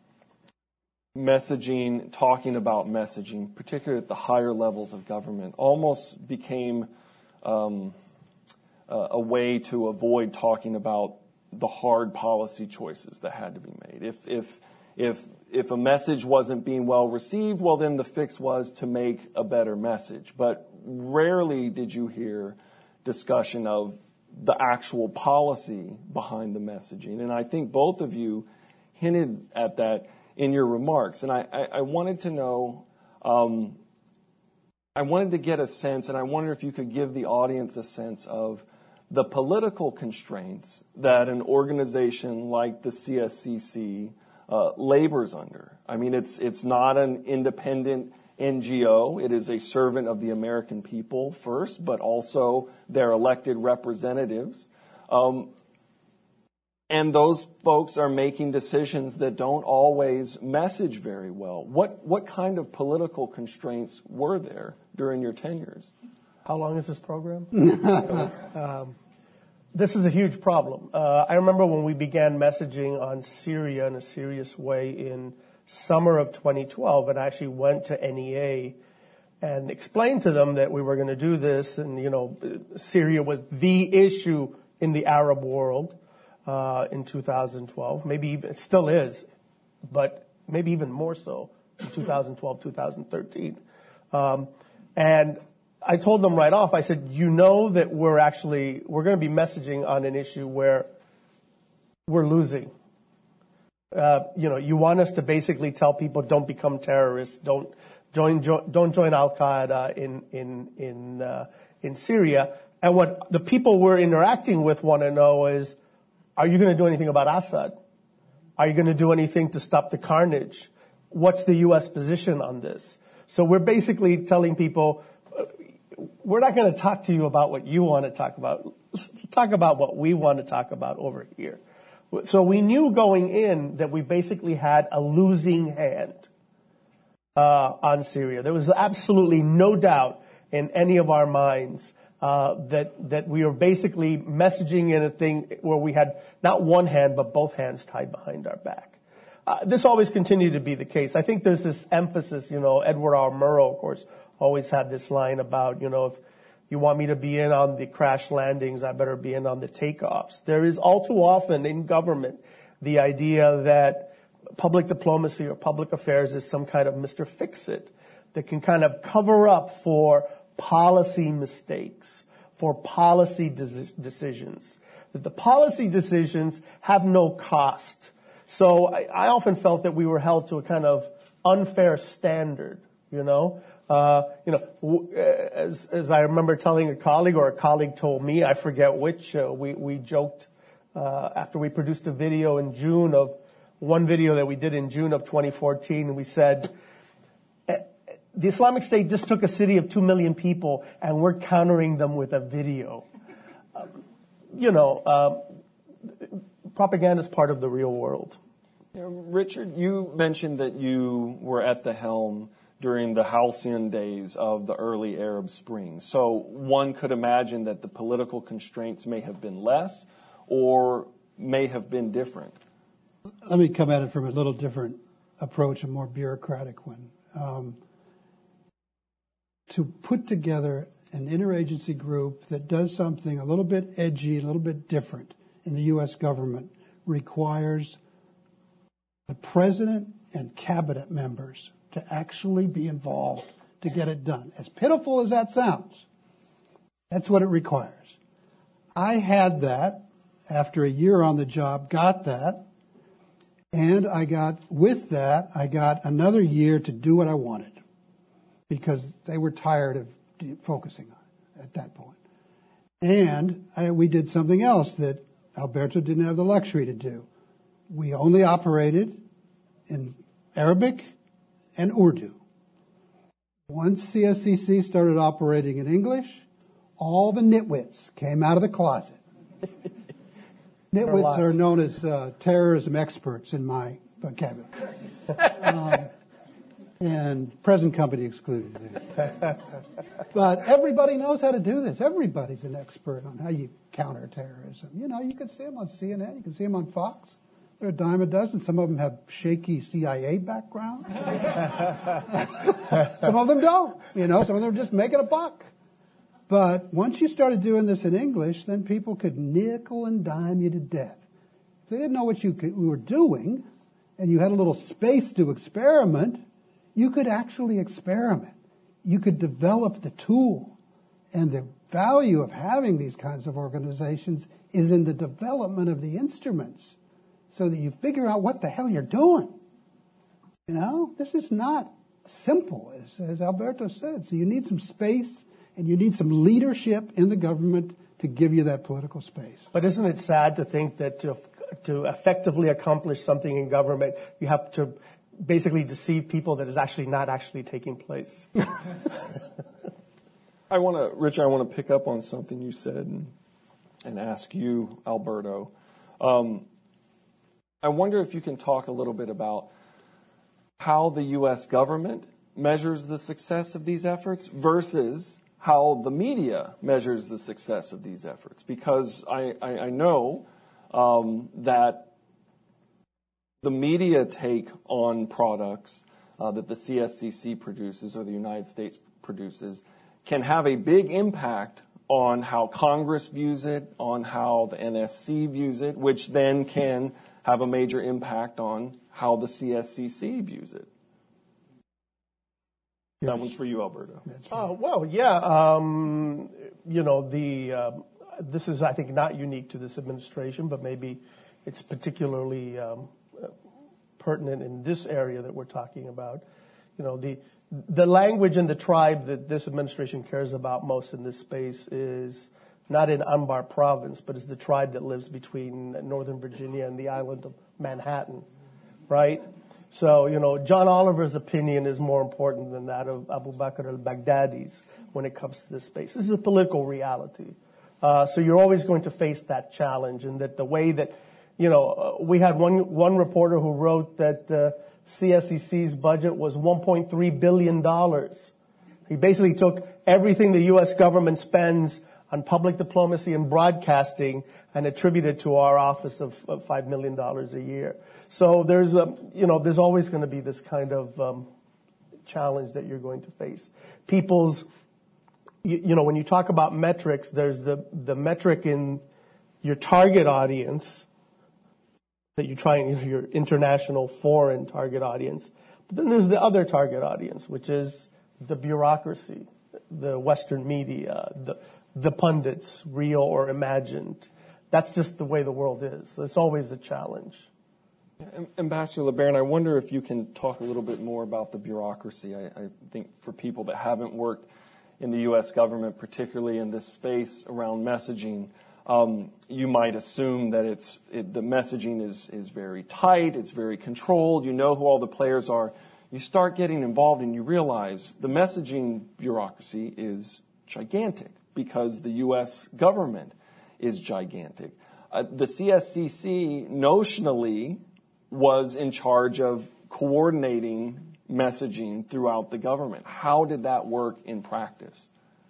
messaging, talking about messaging, particularly at the higher levels of government, almost became um, uh, a way to avoid talking about the hard policy choices that had to be made. If if if if a message wasn't being well received, well, then the fix was to make a better message. But rarely did you hear discussion of the actual policy behind the messaging. And I think both of you hinted at that in your remarks. And I, I, I wanted to know, um, I wanted to get a sense, and I wonder if you could give the audience a sense of the political constraints that an organization like the C S C C uh, labors under. I mean, it's it's not an independent N G O. It is a servant of the American people first, but also their elected representatives. Um, and those folks are making decisions that don't always message very well. What what kind of political constraints were there during your tenures? How long is this program? um, this is a huge problem. Uh, I remember when we began messaging on Syria in a serious way in summer of twenty twelve, and I actually went to N E A and explained to them that we were going to do this, and, you know, Syria was the issue in the Arab world uh, in two thousand twelve. Maybe even, it still is, but maybe even more so in two thousand twelve, two thousand thirteen. Um, and I told them right off, I said, you know that we're actually, we're going to be messaging on an issue where we're losing. Uh, you know, you want us to basically tell people don't become terrorists, don't join, jo- don't join Al Qaeda in in in uh, in Syria. And what the people we're interacting with want to know is, are you going to do anything about Assad? Are you going to do anything to stop the carnage? What's the U S position on this? So we're basically telling people, we're not going to talk to you about what you want to talk about. Let's talk about what we want to talk about over here. So we knew going in that we basically had a losing hand uh, on Syria. There was absolutely no doubt in any of our minds uh, that that we were basically messaging in a thing where we had not one hand but both hands tied behind our back. Uh, this always continued to be the case. I think there's this emphasis, you know, Edward R. Murrow, of course, always had this line about, you know, if you want me to be in on the crash landings, I better be in on the takeoffs. There is all too often in government the idea that public diplomacy or public affairs is some kind of Mister Fix-It that can kind of cover up for policy mistakes, for policy de- decisions, that the policy decisions have no cost. So I, I often felt that we were held to a kind of unfair standard, you know. Uh, you know, w- as, as I remember telling a colleague, or a colleague told me, I forget which, uh, we, we joked uh, after we produced a video in June of, one video that we did in June of twenty fourteen, and we said, the Islamic State just took a city of two million people, and we're countering them with a video. Uh, you know, uh, propaganda is part of the real world. Yeah, Richard, you mentioned that you were at the helm during the halcyon days of the early Arab Spring. So one could imagine that the political constraints may have been less or may have been different. Let me come at it from a little different approach, a more bureaucratic one. Um, to put together an interagency group that does something a little bit edgy, a little bit different in the U S government requires the president and cabinet members to actually be involved to get it done. As pitiful as that sounds, that's what it requires. I had that after a year on the job, got that, and I got, with that, I got another year to do what I wanted because they were tired of focusing on it at that point. And I, we did something else that Alberto didn't have the luxury to do. We only operated in Arabic and Urdu. Once C S C C started operating in English, all the nitwits came out of the closet. Nitwits are known as uh, terrorism experts in my vocabulary. um, and present company excluded. But everybody knows how to do this. Everybody's an expert on how you counter terrorism. You know, you can see them on C N N. You can see them on Fox. They're a dime a dozen. Some of them have shaky C I A background. Some of them don't. You know, some of them are just making a buck. But once you started doing this in English, then people could nickel and dime you to death. If they didn't know what you, could, you were doing, and you had a little space to experiment, you could actually experiment. You could develop the tool. And the value of having these kinds of organizations is in the development of the instruments so that you figure out what the hell you're doing. You know, this is not simple, as, as Alberto said. So you need some space and you need some leadership in the government to give you that political space. But isn't it sad to think that to, to effectively accomplish something in government, you have to basically deceive people that is actually not actually taking place? I want to, Rich, I want to pick up on something you said and, and ask you, Alberto. Um, I wonder if you can talk a little bit about how the U S government measures the success of these efforts versus how the media measures the success of these efforts. Because I, I, I know um, that the media take on products uh, that the C S C C produces or the United States produces can have a big impact on how Congress views it, on how the N S C views it, which then can have a major impact on how the C S C C views it. Yes. That one's for you, Alberto. Right. Uh, well, yeah, um, you know, the uh, this is, I think, not unique to this administration, but maybe it's particularly um, pertinent in this area that we're talking about. You know, the the language and the tribe that this administration cares about most in this space is not in Anbar province, but is the tribe that lives between Northern Virginia and the island of Manhattan, right? So, you know, John Oliver's opinion is more important than that of Abu Bakr al-Baghdadi's when it comes to this space. This is a political reality. Uh, so you're always going to face that challenge, and that the way that, you know, uh, we had one one reporter who wrote that uh, C S C C's budget was one point three billion dollars. He basically took everything the U S government spends on public diplomacy and broadcasting and attributed to our office of, of five million dollars a year. So there's, a, you know, there's always going to be this kind of um, challenge that you're going to face. People's, you, you know, when you talk about metrics, there's the, the metric in your target audience that you try and your international foreign target audience. But then there's the other target audience, which is the bureaucracy, the Western media, the the pundits, real or imagined. That's just the way the world is. It's always a challenge. Ambassador LeBaron, I wonder if you can talk a little bit more about the bureaucracy. I, I think for people that haven't worked in the U S government, particularly in this space around messaging, um, you might assume that it's it, the messaging is, is very tight, it's very controlled, you know who all the players are. You start getting involved and you realize the messaging bureaucracy is gigantic, because the U S government is gigantic. Uh, the C S C C notionally was in charge of coordinating messaging throughout the government. How did that work in practice?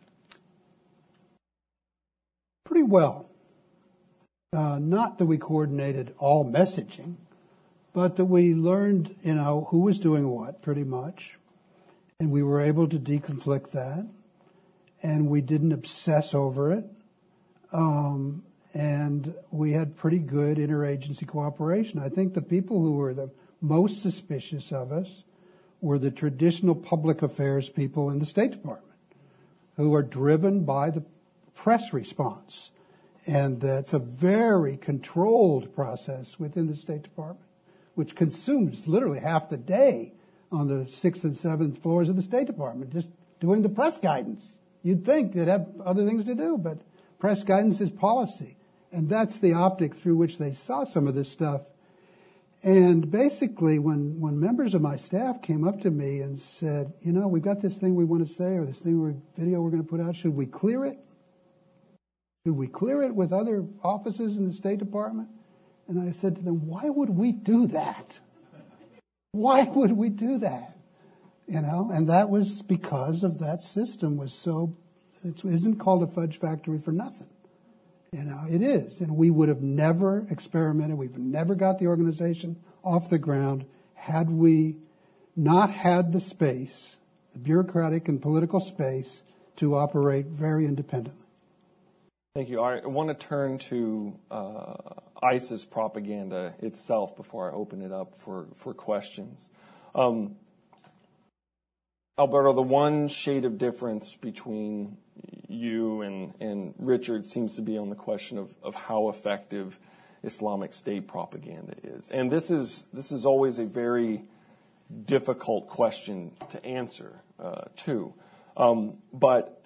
Pretty well. Uh, not that we coordinated all messaging, but that we learned, you know, who was doing what pretty much, and we were able to deconflict that. and we didn't obsess over it. Um, and we had pretty good interagency cooperation. I think the people who were the most suspicious of us were the traditional public affairs people in the State Department, who are driven by the press response. And that's a very controlled process within the State Department, which consumes literally half the day on the sixth and seventh floors of the State Department, just doing the press guidance. You'd think they'd have other things to do, but press guidance is policy. And that's the optic through which they saw some of this stuff. And basically, when, when members of my staff came up to me and said, you know, we've got this thing we want to say, or this thing, we video we're going to put out, should we clear it? Should we clear it with other offices in the State Department? And I said to them, why would we do that? Why would we do that? You know, and that was because of that system was so, it isn't called a fudge factory for nothing. You know, it is. And we would have never experimented. We've never got the organization off the ground had we not had the space, the bureaucratic and political space, to operate very independently. Thank you. I want to turn to uh, ISIS propaganda itself before I open it up for, for questions. Um, Alberto, the one shade of difference between you and, and Richard seems to be on the question of, of how effective Islamic State propaganda is. And this is this is always a very difficult question to answer, uh, too. Um, but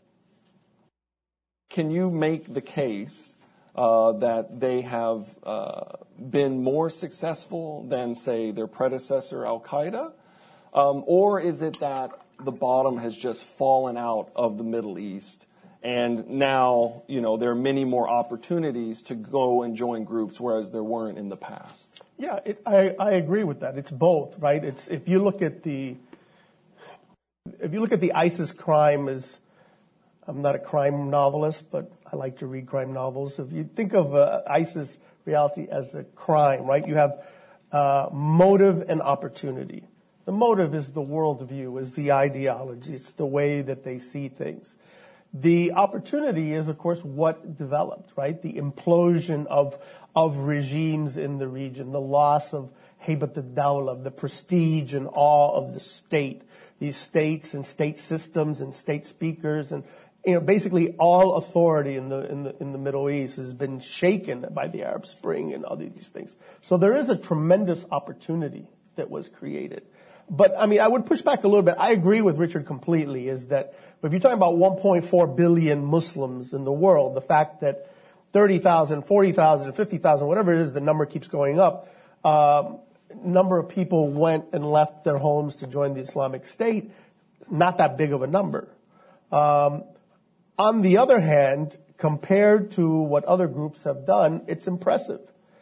can you make the case uh, that they have uh, been more successful than, say, their predecessor, Al-Qaeda? Um, or is it that the bottom has just fallen out of the Middle East, and now, you know, there are many more opportunities to go and join groups, whereas there weren't in the past? Yeah, it, I, I agree with that. It's both, right? It's if you look at the if you look at the ISIS crime as, I'm not a crime novelist, but I like to read crime novels. If you think of uh, ISIS reality as a crime, right? You have uh, motive and opportunity. The motive is the worldview, is the ideology. It's the way that they see things. The opportunity is, of course, what developed, right? The implosion of of regimes in the region, the loss of Haybat al-Dawla, the prestige and awe of the state, these states and state systems and state speakers, and you know, basically all authority in the in the in the Middle East has been shaken by the Arab Spring and all these things. So there is a tremendous opportunity that was created. But, I mean, I would push back a little bit. I agree with Richard completely, is that if you're talking about one point four billion Muslims in the world, the fact that thirty thousand, forty thousand, fifty thousand, whatever it is, the number keeps going up, um, number of people went and left their homes to join the Islamic State, it's not that big of a number. Um, on the other hand, compared to what other groups have done, it's impressive.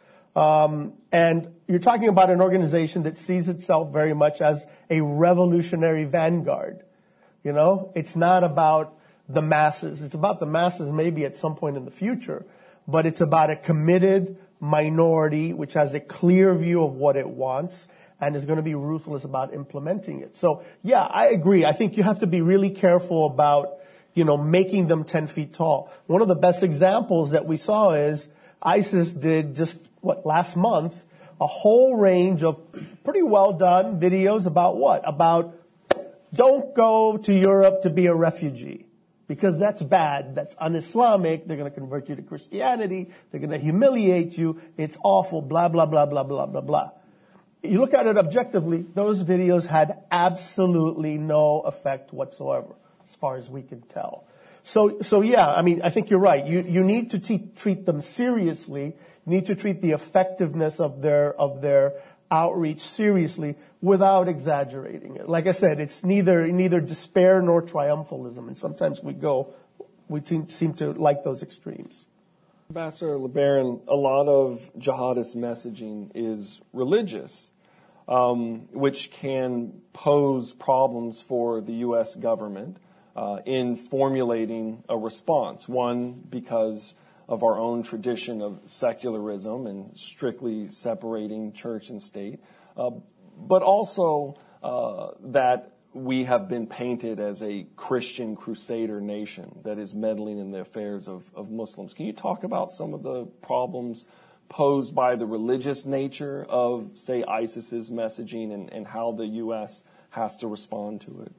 Um, and you're talking about an organization that sees itself very much as a revolutionary vanguard. You know, it's not about the masses. It's about the masses maybe at some point in the future, but it's about a committed minority which has a clear view of what it wants and is going to be ruthless about implementing it. So, yeah, I agree. I think you have to be really careful about, you know, making them ten feet tall. One of the best examples that we saw is ISIS did just what, last month, a whole range of pretty well done videos about what? About don't go to Europe to be a refugee because that's bad. That's un-Islamic. They're going to convert you to Christianity. They're going to humiliate you. It's awful, blah, blah, blah, blah, blah, blah, blah. You look at it objectively, those videos had absolutely no effect whatsoever as far as we can tell. So, so yeah, I mean, I think you're right. You, you need to te- treat them seriously. You need to treat the effectiveness of their, of their outreach seriously without exaggerating it. Like I said, it's neither, neither despair nor triumphalism. And sometimes we go, we seem, seem to like those extremes. Ambassador LeBaron, a lot of jihadist messaging is religious, um, which can pose problems for the U S government uh, in formulating a response. One, because of our own tradition of secularism and strictly separating church and state, uh, but also uh, that we have been painted as a Christian crusader nation that is meddling in the affairs of, of Muslims. Can you talk about some of the problems posed by the religious nature of, say, ISIS's messaging and, and how the U S has to respond to it?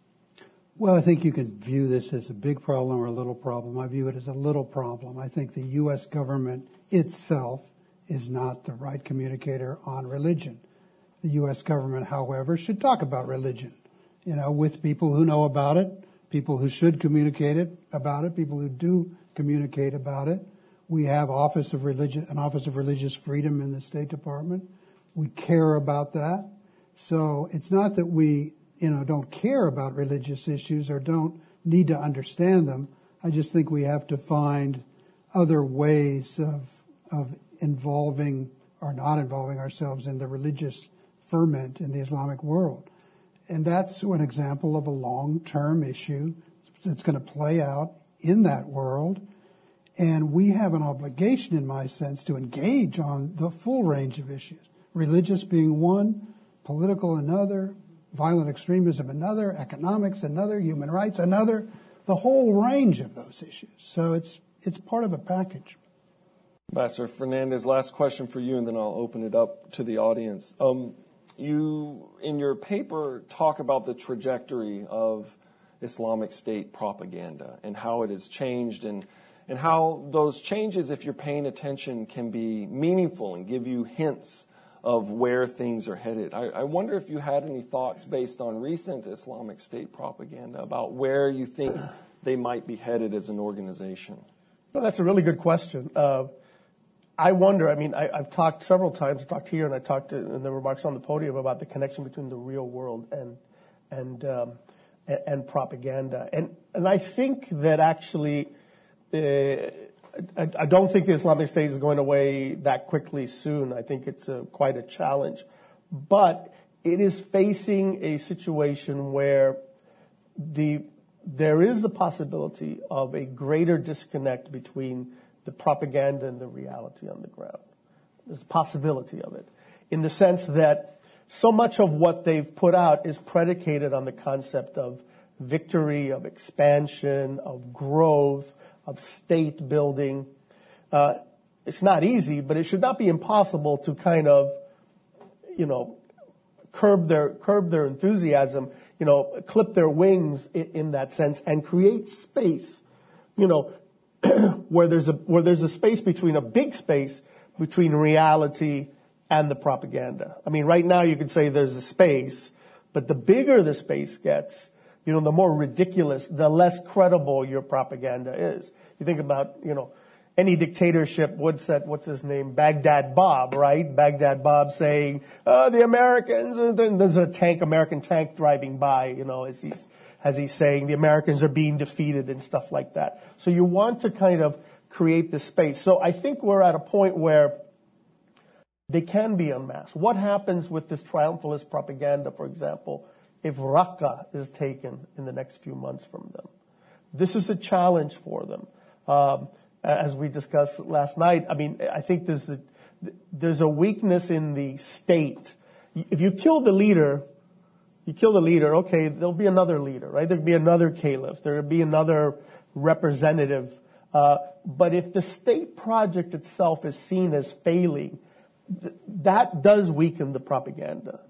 Well, I think you can view this as a big problem or a little problem. I view it as a little problem. I think the U S government itself is not the right communicator on religion. The U S government, however, should talk about religion, you know, with people who know about it, people who should communicate it about it, people who do communicate about it. We have Office of Religion, an Office of Religious Freedom in the State Department. We care about that. So it's not that we, you know, don't care about religious issues or don't need to understand them. I just think we have to find other ways of of involving or not involving ourselves in the religious ferment in the Islamic world. And that's an example of a long-term issue that's going to play out in that world. And we have an obligation, in my sense, to engage on the full range of issues. Religious being one, political another, violent extremism another, economics another, human rights another, the whole range of those issues. So it's it's part of a package. Ambassador Fernandez, last question for you, and then I'll open it up to the audience. Um, you, in your paper, talk about the trajectory of Islamic State propaganda and how it has changed and, and how those changes, if you're paying attention, can be meaningful and give you hints of where things are headed. I, I wonder if you had any thoughts based on recent Islamic State propaganda about where you think they might be headed as an organization. Well, that's a really good question. Uh, I wonder, I mean, I, I've talked several times, I talked here and I talked in the remarks on the podium about the connection between the real world and and um, and, and propaganda. And and I think that actually, uh, I, I don't think the Islamic State is going away that quickly soon. I think it's a, quite a challenge. But it is facing a situation where the there is the possibility of a greater disconnect between the propaganda and the reality on the ground. There's a possibility of it, in the sense that so much of what they've put out is predicated on the concept of victory, of expansion, of growth, of state building. Uh, it's not easy, but it should not be impossible to kind of, you know, curb their curb their enthusiasm, you know, clip their wings in, in that sense, and create space, you know, where there's a where there's a space between a big space between reality and the propaganda. I mean, right now you could say there's a space, but the bigger the space gets, you know, the more ridiculous, the less credible your propaganda is. You think about, you know, any dictatorship, what's that, what's his name? Baghdad Bob, right? Baghdad Bob saying, oh, the Americans, there's a tank, American tank driving by, you know, as he's, as he's saying, the Americans are being defeated and stuff like that. So you want to kind of create this space. So I think we're at a point where they can be unmasked. What happens with this triumphalist propaganda, for example, if Raqqa is taken in the next few months from them? This is a challenge for them. Um, as we discussed last night, I mean, I think there's a, there's a weakness in the state. If you kill the leader, you kill the leader, okay, there'll be another leader, right? There'll be another caliph. There'll be another representative. Uh, but if the state project itself is seen as failing, th- that does weaken the propaganda.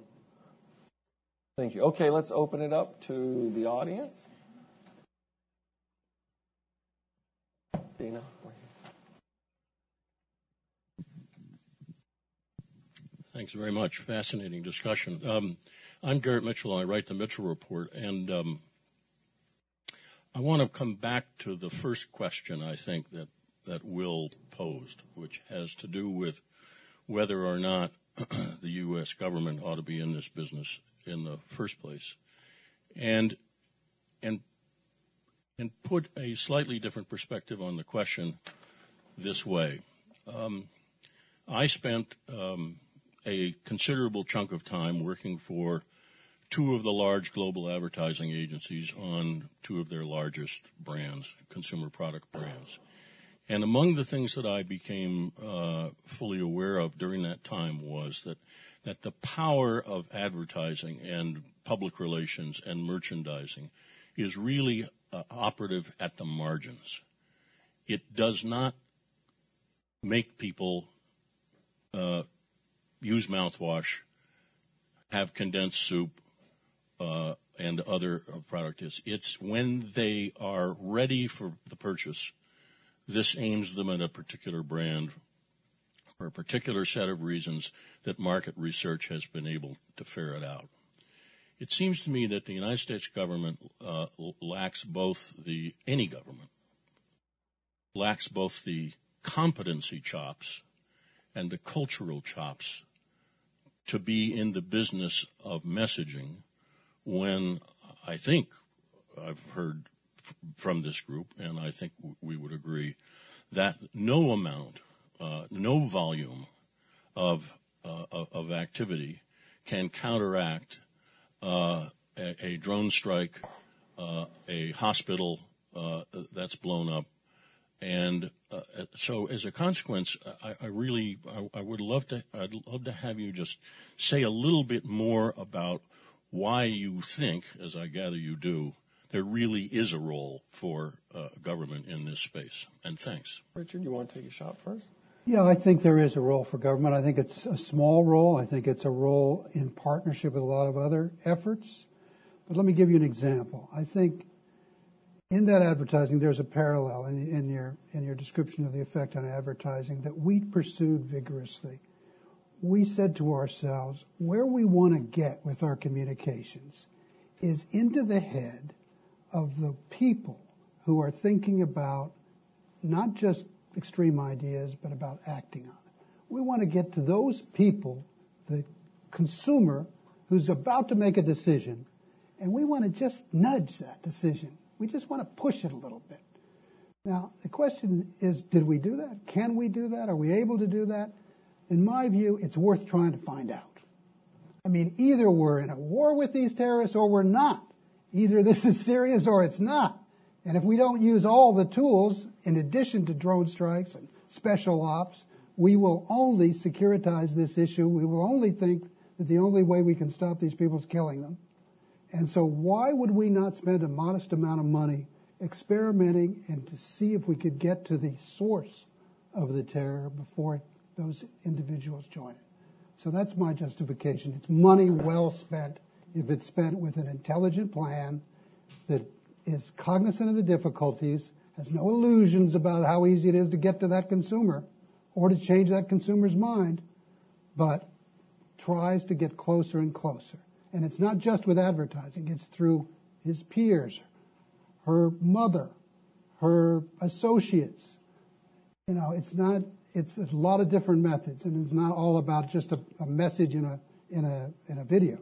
Thank you. Okay, let's open it up to the audience. Dana. Thanks very much. Fascinating discussion. Um, I'm Garrett Mitchell. I write the Mitchell Report, and um, I want to come back to the first question I think that, that Will posed, which has to do with whether or not the U S government ought to be in this business in the first place, and and and put a slightly different perspective on the question this way. Um, I spent um, a considerable chunk of time working for two of the large global advertising agencies on two of their largest brands, consumer product brands. And among the things that I became uh, fully aware of during that time was that that the power of advertising and public relations and merchandising is really uh, operative at the margins. It does not make people uh, use mouthwash, have condensed soup, uh, and other products. It's when they are ready for the purchase, this aims them at a particular brand for a particular set of reasons that market research has been able to ferret out. It seems to me that the United States government uh, lacks both the, any government, lacks both the competency chops and the cultural chops to be in the business of messaging when I think I've heard f- from this group, and I think w- we would agree, that no amount, uh, no volume of, uh, of activity can counteract uh, a, a drone strike, uh, a hospital uh, that's blown up. And uh, so, as a consequence, I, I really, I, I would love to, I'd love to have you just say a little bit more about why you think, as I gather you do, there really is a role for uh, government in this space. And thanks. Richard, you want to take a shot first? Yeah, I think there is a role for government. I think it's a small role. I think it's a role in partnership with a lot of other efforts. But let me give you an example. I think in that advertising, there's a parallel in, in your in your description of the effect on advertising that we pursued vigorously. We said to ourselves, where we want to get with our communications is into the head of the people who are thinking about not just extreme ideas, but about acting on it. We want to get to those people, the consumer who's about to make a decision, and we want to just nudge that decision. We just want to push it a little bit. Now, the question is, did we do that? Can we do that? Are we able to do that? In my view, it's worth trying to find out. I mean, either we're in a war with these terrorists or we're not. Either this is serious or it's not. And if we don't use all the tools, in addition to drone strikes and special ops, we will only securitize this issue. We will only think that the only way we can stop these people is killing them. And so why would we not spend a modest amount of money experimenting and to see if we could get to the source of the terror before those individuals join it? So that's my justification. It's money well spent if it's spent with an intelligent plan that is cognizant of the difficulties, has no illusions about how easy it is to get to that consumer or to change that consumer's mind, but tries to get closer and closer. And it's not just with advertising. It's through his peers, her mother, her associates. You know, it's not, it's a lot of different methods, and it's not all about just a, a message in a, in a, in a video.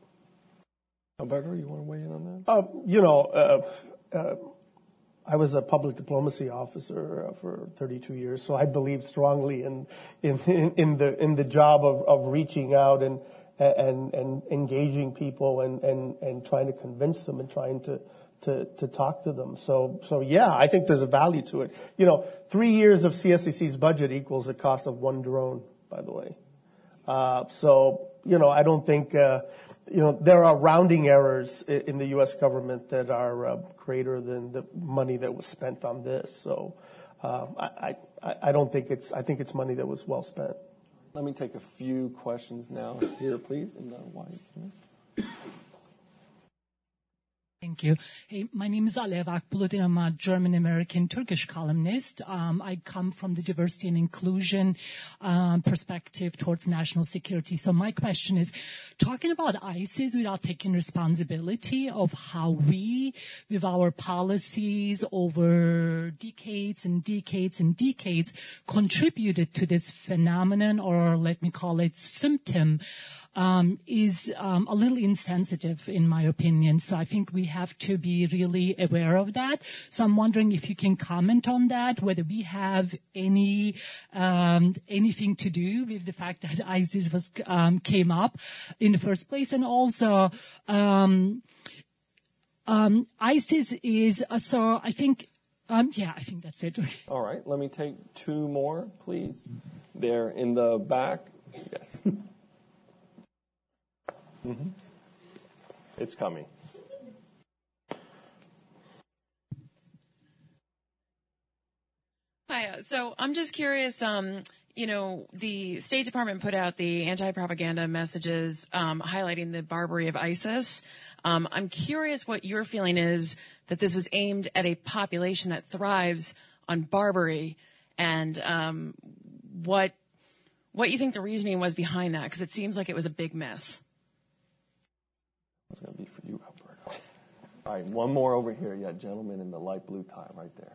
Alberto, you want to weigh in on that? Uh, you know, uh, uh, I was a public diplomacy officer uh, for thirty-two years, so I believe strongly in in, in the in the job of, of reaching out and and and engaging people and, and, and trying to convince them and trying to, to to talk to them. So so yeah, I think there's a value to it. You know, three years of C S E C's budget equals the cost of one drone, by the way. Uh, so you know, I don't think. Uh, You know, there are rounding errors in the U S government that are uh, greater than the money that was spent on this. So uh, I, I, I don't think it's, I think it's money that was well spent. Let me take a few questions now here, please, in the white. Thank you. Hey, my name is Alev Akbulut, and I'm a German-American Turkish columnist. Um, I come from the diversity and inclusion um, perspective towards national security. So my question is, talking about ISIS without taking responsibility of how we, with our policies over decades and decades and decades, contributed to this phenomenon, or let me call it symptom, Um, is um, a little insensitive, in my opinion. So I think we have to be really aware of that. So I'm wondering if you can comment on that, whether we have any um, anything to do with the fact that ISIS was um, came up in the first place, and also um, um, ISIS is uh, so I think. Um, yeah, I think that's it. All right, let me take two more, please. There in the back. Yes. Mm-hmm. It's coming. Hi. So I'm just curious. Um, you know, the State Department put out the anti-propaganda messages um, highlighting the barbarity of ISIS. Um, I'm curious what your feeling is that this was aimed at a population that thrives on barbary, and um, what what you think the reasoning was behind that, because it seems like it was a big mess. It's going to be for you, Alberto. All right, one more over here. Yeah, gentleman in the light blue tie right there.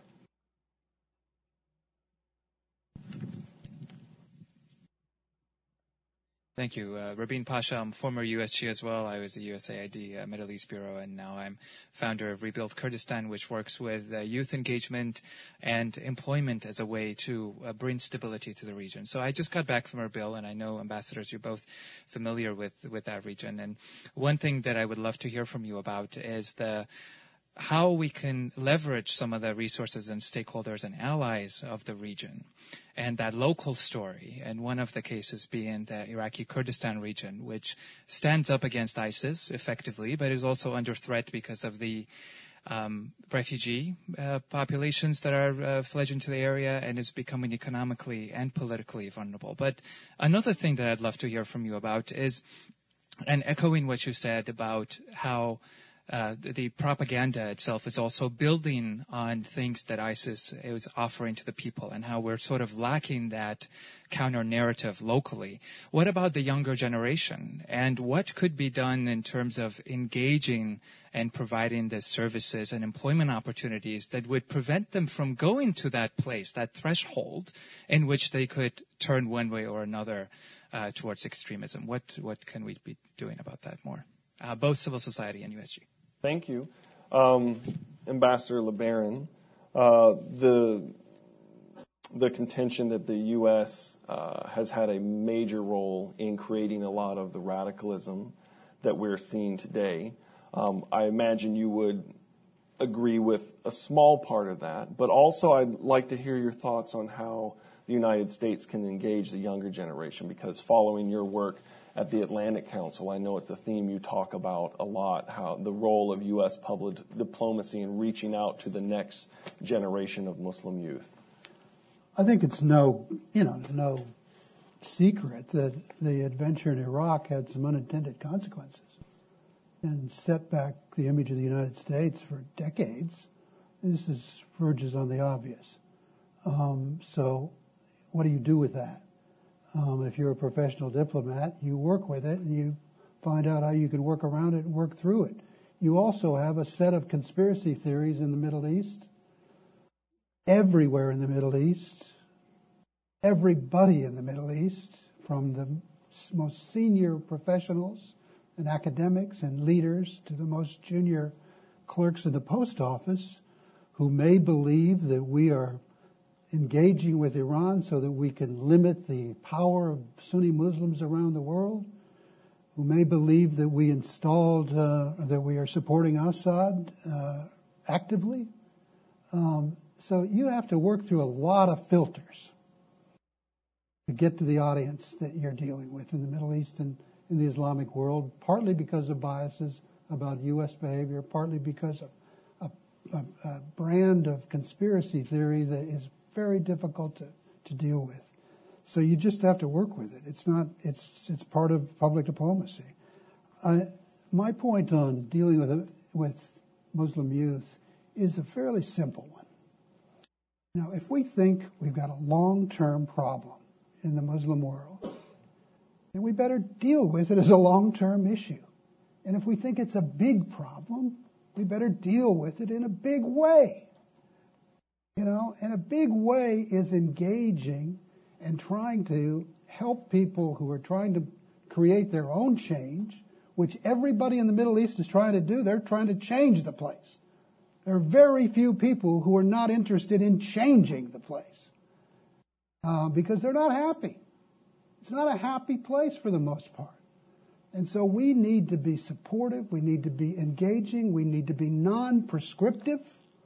Thank you. Uh, Rabin Pasha, I'm former U S G as well. I was a U S A I D uh, Middle East Bureau, and now I'm founder of Rebuild Kurdistan, which works with uh, youth engagement and employment as a way to uh, bring stability to the region. So I just got back from Erbil, and I know, ambassadors, you're both familiar with, with that region. And one thing that I would love to hear from you about is the how we can leverage some of the resources and stakeholders and allies of the region and that local story, and one of the cases being the Iraqi Kurdistan region, which stands up against ISIS effectively, but is also under threat because of the um, refugee uh, populations that are uh, fledging to the area, and is becoming economically and politically vulnerable. But another thing that I'd love to hear from you about is, and echoing what you said about how Uh, the, the propaganda itself is also building on things that ISIS is offering to the people, and how we're sort of lacking that counter-narrative locally. What about the younger generation, and what could be done in terms of engaging and providing the services and employment opportunities that would prevent them from going to that place, that threshold, in which they could turn one way or another uh, towards extremism? What, what can we be doing about that more? Uh, both civil society and U S G. Thank you. Um, Ambassador LeBaron, uh, the, the contention that the U S uh, has had a major role in creating a lot of the radicalism that we're seeing today, um, I imagine you would agree with a small part of that, but also I'd like to hear your thoughts on how the United States can engage the younger generation, because following your work at the Atlantic Council, I know it's a theme you talk about a lot, how the role of U S public diplomacy in reaching out to the next generation of Muslim youth. I think it's no, you know, no secret that the adventure in Iraq had some unintended consequences and set back the image of the United States for decades. This is verges on the obvious. Um, so what do you do with that? Um, if you're a professional diplomat, you work with it and you find out how you can work around it and work through it. You also have a set of conspiracy theories in the Middle East. Everywhere in the Middle East, everybody in the Middle East, from the most senior professionals and academics and leaders to the most junior clerks in the post office, who may believe that we are engaging with Iran so that we can limit the power of Sunni Muslims around the world, who may believe that we installed, uh, that we are supporting Assad uh, actively. Um, so you have to work through a lot of filters to get to the audience that you're dealing with in the Middle East and in the Islamic world, partly because of biases about U S behavior, partly because of a, a, a brand of conspiracy theory that is very difficult to, to deal with. So you just have to work with it. It's not, it's, it's part of public diplomacy. Uh, my point on dealing with, a, with Muslim youth is a fairly simple one. Now, if we think we've got a long-term problem in the Muslim world, then we better deal with it as a long-term issue. And if we think it's a big problem, we better deal with it in a big way. You know, and a big way is engaging and trying to help people who are trying to create their own change, which everybody in the Middle East is trying to do. They're trying to change the place. There are very few people who are not interested in changing the place uh, because they're not happy. It's not a happy place for the most part. And so we need to be supportive. We need to be engaging. We need to be non-prescriptive.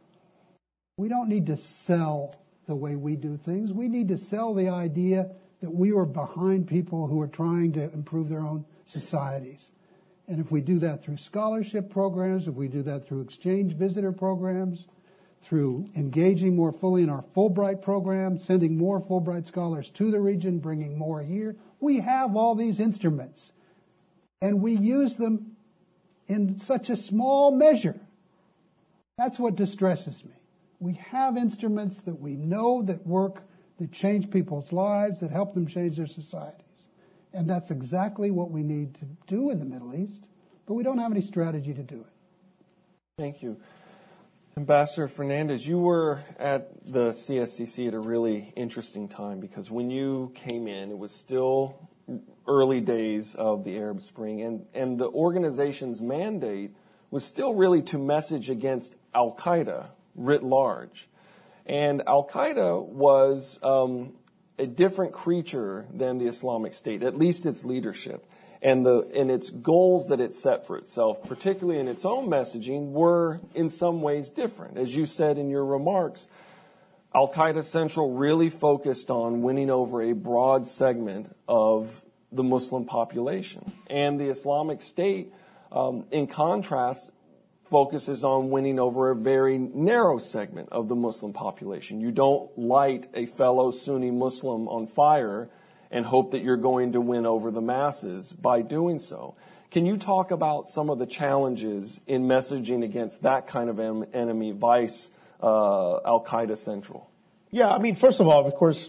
We don't need to sell the way we do things. We need to sell the idea that we are behind people who are trying to improve their own societies. And if we do that through scholarship programs, if we do that through exchange visitor programs, through engaging more fully in our Fulbright program, sending more Fulbright scholars to the region, bringing more here, we have all these instruments. And we use them in such a small measure. That's what distresses me. We have instruments that we know that work, that change people's lives, that help them change their societies. And that's exactly what we need to do in the Middle East, but we don't have any strategy to do it. Thank you. Ambassador Fernandez, you were at the C S C C at a really interesting time, because when you came in, it was still early days of the Arab Spring, and, and the organization's mandate was still really to message against Al-Qaeda writ large. And Al-Qaeda was um, a different creature than the Islamic State, at least its leadership. And the and its goals that it set for itself, particularly in its own messaging, were in some ways different. As you said in your remarks, Al-Qaeda Central really focused on winning over a broad segment of the Muslim population. And the Islamic State, um, in contrast, focuses on winning over a very narrow segment of the Muslim population. You don't light a fellow Sunni Muslim on fire and hope that you're going to win over the masses by doing so. Can you talk about some of the challenges in messaging against that kind of em- enemy, vice uh, Al-Qaeda Central? Yeah, I mean, first of all, of course,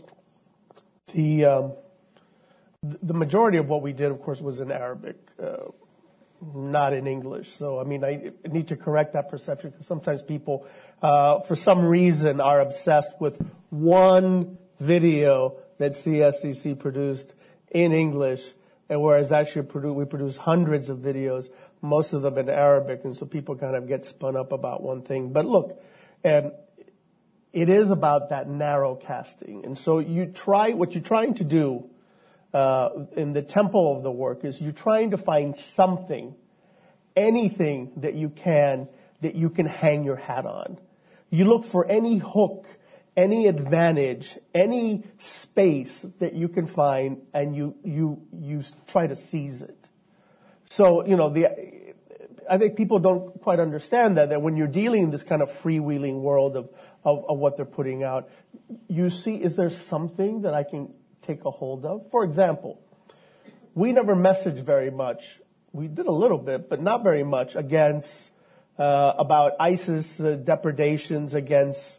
the um, the majority of what we did, of course, was in Arabic, uh, not in English. So, I mean, I need to correct that perception, because sometimes people, uh, for some reason, are obsessed with one video that C S C C produced in English, and whereas actually produ- we produce hundreds of videos, most of them in Arabic, and so people kind of get spun up about one thing. But look, um, it is about that narrow casting, and so you try what you're trying to do uh, in the tempo of the work is you're trying to find something, anything that you can that you can hang your hat on. You look for any hook, any advantage, any space that you can find, and you you you try to seize it. So, you know, the I think people don't quite understand that, that when you're dealing in this kind of freewheeling world of, of, of what they're putting out, you see, is there something that I can take a hold of? For example, we never messaged very much. We did a little bit, but not very much against, uh, about ISIS uh, depredations against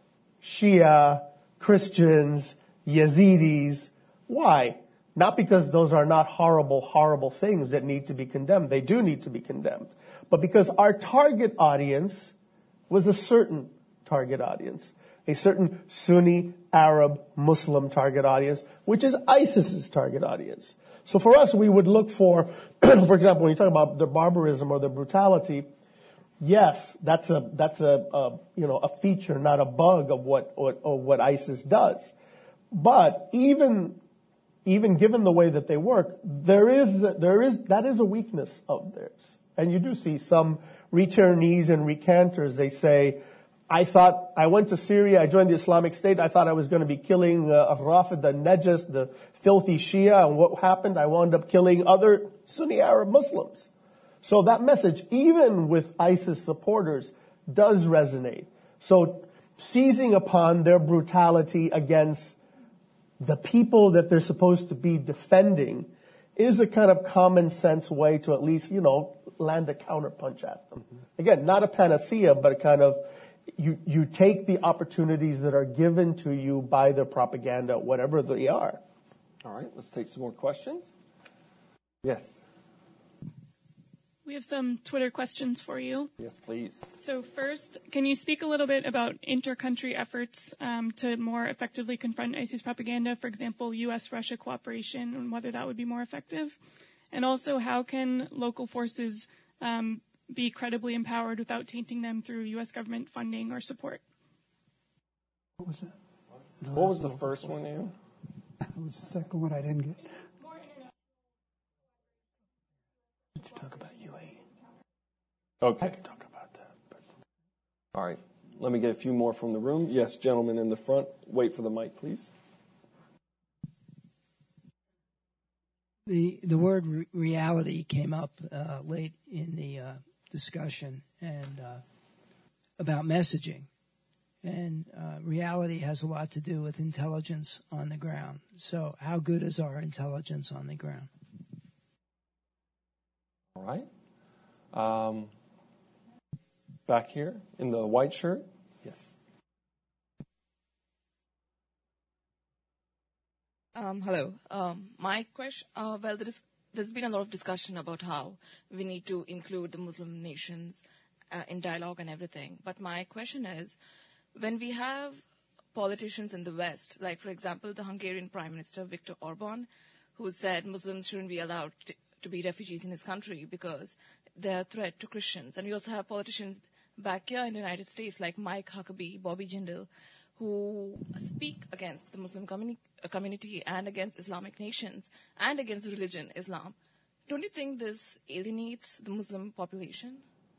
Shia, Christians, Yazidis. Why? Not because those are not horrible, horrible things that need to be condemned. They do need to be condemned. But because our target audience was a certain target audience, a certain Sunni, Arab, Muslim target audience, which is ISIS's target audience. So for us, we would look for, for example, when you talk about the barbarism or the brutality, yes, that's a that's a, a you know a feature, not a bug of what what, of what ISIS does. But even even given the way that they work, there is there is that is a weakness of theirs, and you do see some returnees and recanters. They say, "I thought I went to Syria, I joined the Islamic State. I thought I was going to be killing uh, Rafid, the Najas, the filthy Shia, and what happened? I wound up killing other Sunni Arab Muslims." So that message, even with ISIS supporters, does resonate. So seizing upon their brutality against the people that they're supposed to be defending is a kind of common sense way to at least, you know, land a counterpunch at them. Mm-hmm. Again, not a panacea, but a kind of, you, you take the opportunities that are given to you by their propaganda, whatever they are. All right, let's take some more questions. Yes. We have some Twitter questions for you. Yes, please. So first, can you speak a little bit about inter-country efforts um, to more effectively confront ISIS propaganda, for example, U S Russia cooperation, and whether that would be more effective? And also, how can local forces um, be credibly empowered without tainting them through U S government funding or support? What was that? The what was the first one, Ann? What was the second one I didn't get? Did you talk about U A E? Okay. I could talk about that. But. All right. Let me get a few more from the room. Yes, gentlemen in the front. Wait for the mic, please. The the word re- reality came up uh, late in the uh, discussion and uh, about messaging, and uh, reality has a lot to do with intelligence on the ground. So, how good is our intelligence on the ground? All right. Um, back here in the white shirt. Yes. Um, hello. Um, my question, uh, well, there is, there's been a lot of discussion about how we need to include the Muslim nations uh, in dialogue and everything. But my question is, when we have politicians in the West, like, for example, the Hungarian Prime Minister Viktor Orban, who said Muslims shouldn't be allowed to, to be refugees in his country because they're a threat to Christians. And we also have politicians back here in the United States, like Mike Huckabee, Bobby Jindal, who speak against the Muslim communi- community and against Islamic nations and against the religion Islam. Don't you think this alienates the Muslim population?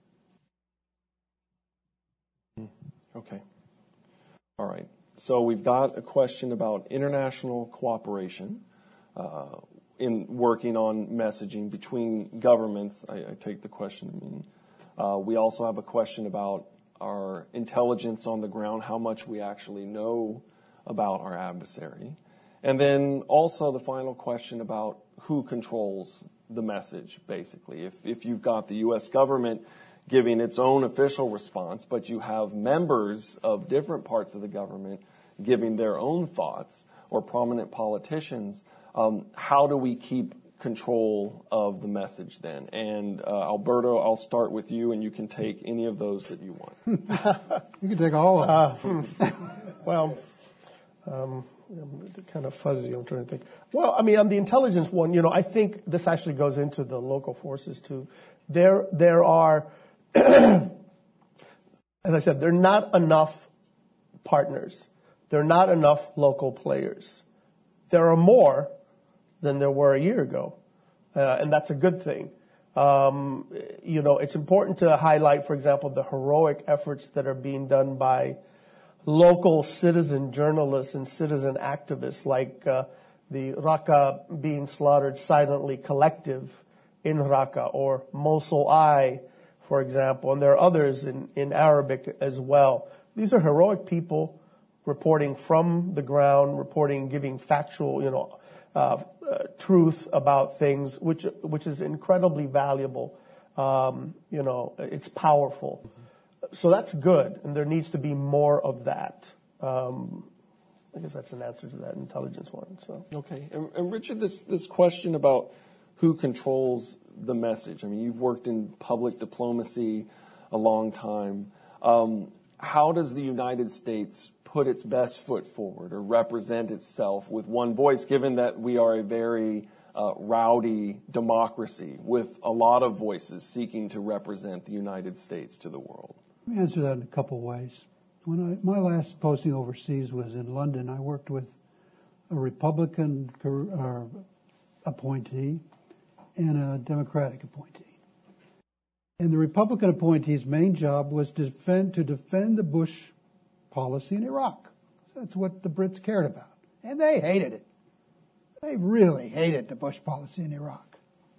Okay. All right. So we've got a question about international cooperation uh, in working on messaging between governments. I, I take the question to mean. Uh, we also have a question about our intelligence on the ground, how much we actually know about our adversary. And then also the final question about who controls the message, basically. If, if you've got the U S government giving its own official response, but you have members of different parts of the government giving their own thoughts, or prominent politicians, um, how do we keep control of the message then? And uh, Alberto, I'll start with you, and you can take any of those that you want. You can take all of them. Uh, well, um, I'm kind of fuzzy. I'm trying to think. Well, I mean, on the intelligence one, you know, I think this actually goes into the local forces too. There, there are, as I said, there are not enough partners. There are not enough local players. There are more than there were a year ago, uh, and that's a good thing. Um, you know, it's important to highlight, for example, the heroic efforts that are being done by local citizen journalists and citizen activists, like uh, the Raqqa Being Slaughtered Silently Collective in Raqqa, or Mosul Eye, for example, and there are others in, in Arabic as well. These are heroic people reporting from the ground, reporting, giving factual, you know, uh, uh, truth about things, which which is incredibly valuable. Um, you know, it's powerful. So that's good, and there needs to be more of that. Um, I guess that's an answer to that intelligence one. So okay, and, and Richard, this this question about who controls the message. I mean, you've worked in public diplomacy a long time. Um, how does the United States put its best foot forward or represent itself with one voice, given that we are a very uh, rowdy democracy with a lot of voices seeking to represent the United States to the world? Let me answer that in a couple ways. When I, my last posting overseas was in London, I worked with a Republican uh, appointee and a Democratic appointee. And the Republican appointee's main job was to defend, to defend the Bush policy in Iraq. That's what the Brits cared about. And they hated it. They really hated the Bush policy in Iraq.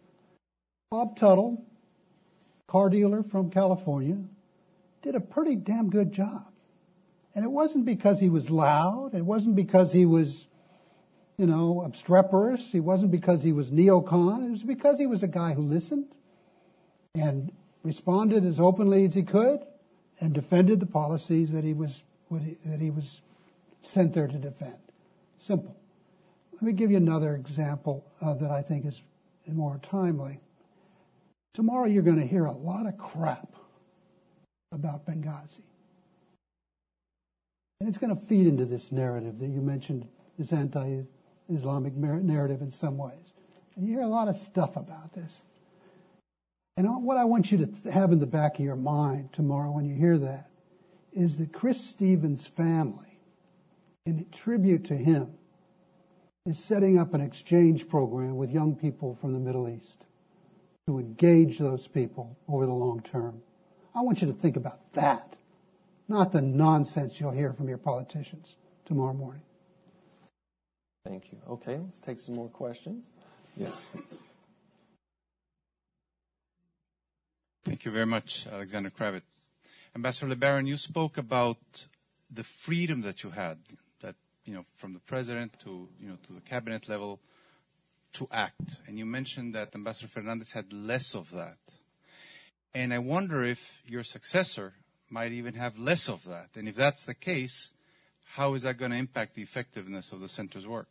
Bob Tuttle, car dealer from California, did a pretty damn good job. And it wasn't because he was loud. It wasn't because he was, you know, obstreperous. It wasn't because he was neocon. It was because he was a guy who listened and responded as openly as he could and defended the policies that he was that he was sent there to defend. Simple. Let me give you another example uh, that I think is more timely. Tomorrow you're going to hear a lot of crap about Benghazi. And it's going to feed into this narrative that you mentioned, this anti-Islamic narrative in some ways. And you hear a lot of stuff about this. And what I want you to have in the back of your mind tomorrow when you hear that is that Chris Stevens' family, in tribute to him, is setting up an exchange program with young people from the Middle East to engage those people over the long term. I want you to think about that, not the nonsense you'll hear from your politicians tomorrow morning. Thank you. Okay, let's take some more questions. Yes, please. Thank you very much, Alexander Kravitz. Ambassador LeBaron, you spoke about the freedom that you had, that, you know, from the president to, you know, to the cabinet level to act. And you mentioned that Ambassador Fernandez had less of that. And I wonder if your successor might even have less of that. And if that's the case, how is that going to impact the effectiveness of the center's work?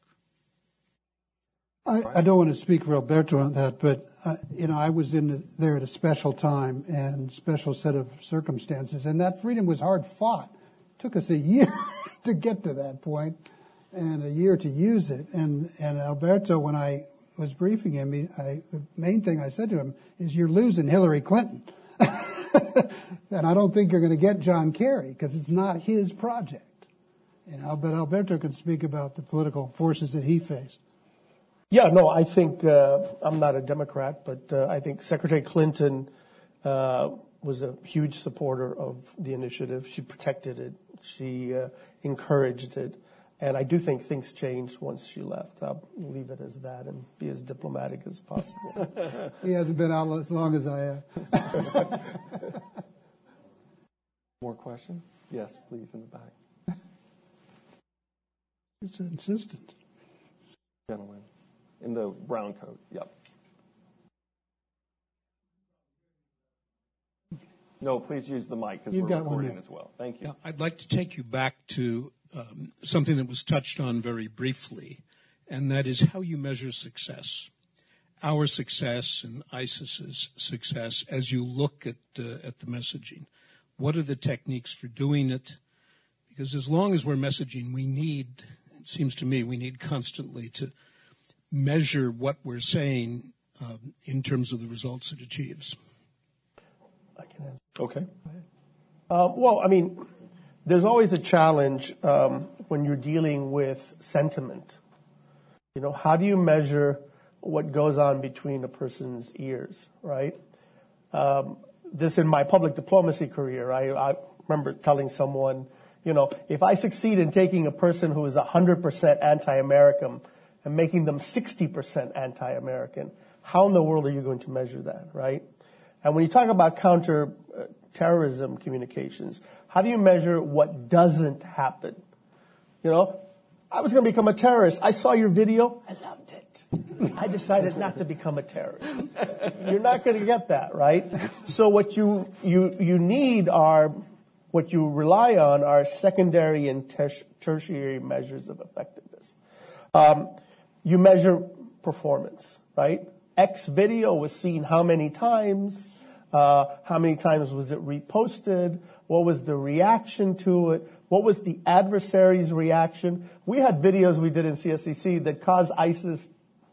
I, I don't want to speak for Alberto on that, but uh, you know, I was in the, there at a special time and special set of circumstances, and that freedom was hard fought. It took us a year to get to that point, and a year to use it. And and Alberto, when I was briefing him, he, I, the main thing I said to him is, "You're losing Hillary Clinton, and I don't think you're going to get John Kerry because it's not his project." You know, but Alberto can speak about the political forces that he faced. Yeah, no, I think, uh, I'm not a Democrat, but uh, I think Secretary Clinton uh, was a huge supporter of the initiative. She protected it. She uh, encouraged it. And I do think things changed once she left. I'll leave it as that and be as diplomatic as possible. He hasn't been out as long as I have. More questions? Yes, please, in the back. It's insistent. Gentlemen. In the brown coat, yep. No, please use the mic because we're got one recording there. as well. Thank you. Yeah, I'd like to take you back to um, something that was touched on very briefly, and that is how you measure success. Our success and ISIS's success as you look at uh, at the messaging. What are the techniques for doing it? Because as long as we're messaging, we need, it seems to me, we need constantly to measure what we're saying um, in terms of the results it achieves. I can answer. Okay. Uh, well, I mean, there's always a challenge um, when you're dealing with sentiment. You know, how do you measure what goes on between a person's ears, right? Um, this in my public diplomacy career, I, I remember telling someone, you know, if I succeed in taking a person who is one hundred percent anti-American and making them sixty percent anti-American, how in the world are you going to measure that, right? And when you talk about counter-terrorism communications, how do you measure what doesn't happen? You know, I was going to become a terrorist. I saw your video. I loved it. I decided not to become a terrorist. You're not going to get that, right? So what you, you, you need are, what you rely on are secondary and ter- tertiary measures of effectiveness. Um, You measure performance, right? X video was seen how many times? Uh, how many times was it reposted? What was the reaction to it? What was the adversary's reaction? We had videos we did in C S C C that caused ISIS,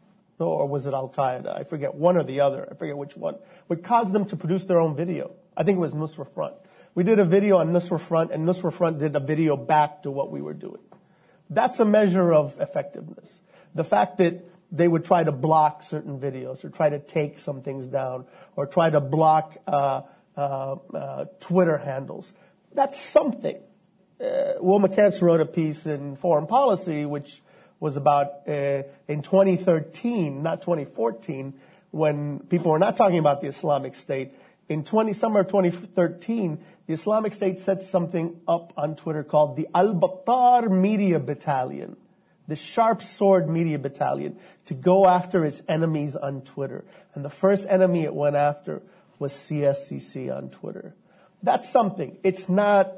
or was it Al-Qaeda? I forget, one or the other. I forget which one. Would cause them to produce their own video. I think it was Nusra Front. We did a video on Nusra Front, and Nusra Front did a video back to what we were doing. That's a measure of effectiveness. The fact that they would try to block certain videos or try to take some things down or try to block uh, uh, uh, Twitter handles, that's something. Uh, Will McCants wrote a piece in Foreign Policy, which was about uh, in twenty thirteen, not twenty fourteen, when people were not talking about the Islamic State. In twenty, summer of twenty thirteen, the Islamic State set something up on Twitter called the Al-Battar Media Battalion, the Sharp Sword Media Battalion, to go after its enemies on Twitter. And the first enemy it went after was C S C C on Twitter. That's something. It's not,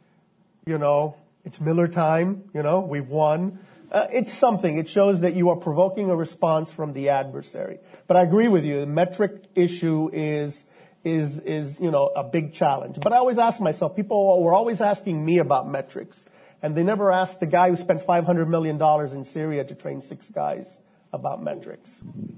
you know, it's Miller time, you know, we've won. Uh, it's something. It shows that you are provoking a response from the adversary. But I agree with you. The metric issue is, is, is, you know, a big challenge. But I always ask myself, people were always asking me about metrics. And they never asked the guy who spent five hundred million dollars in Syria to train six guys about metrics.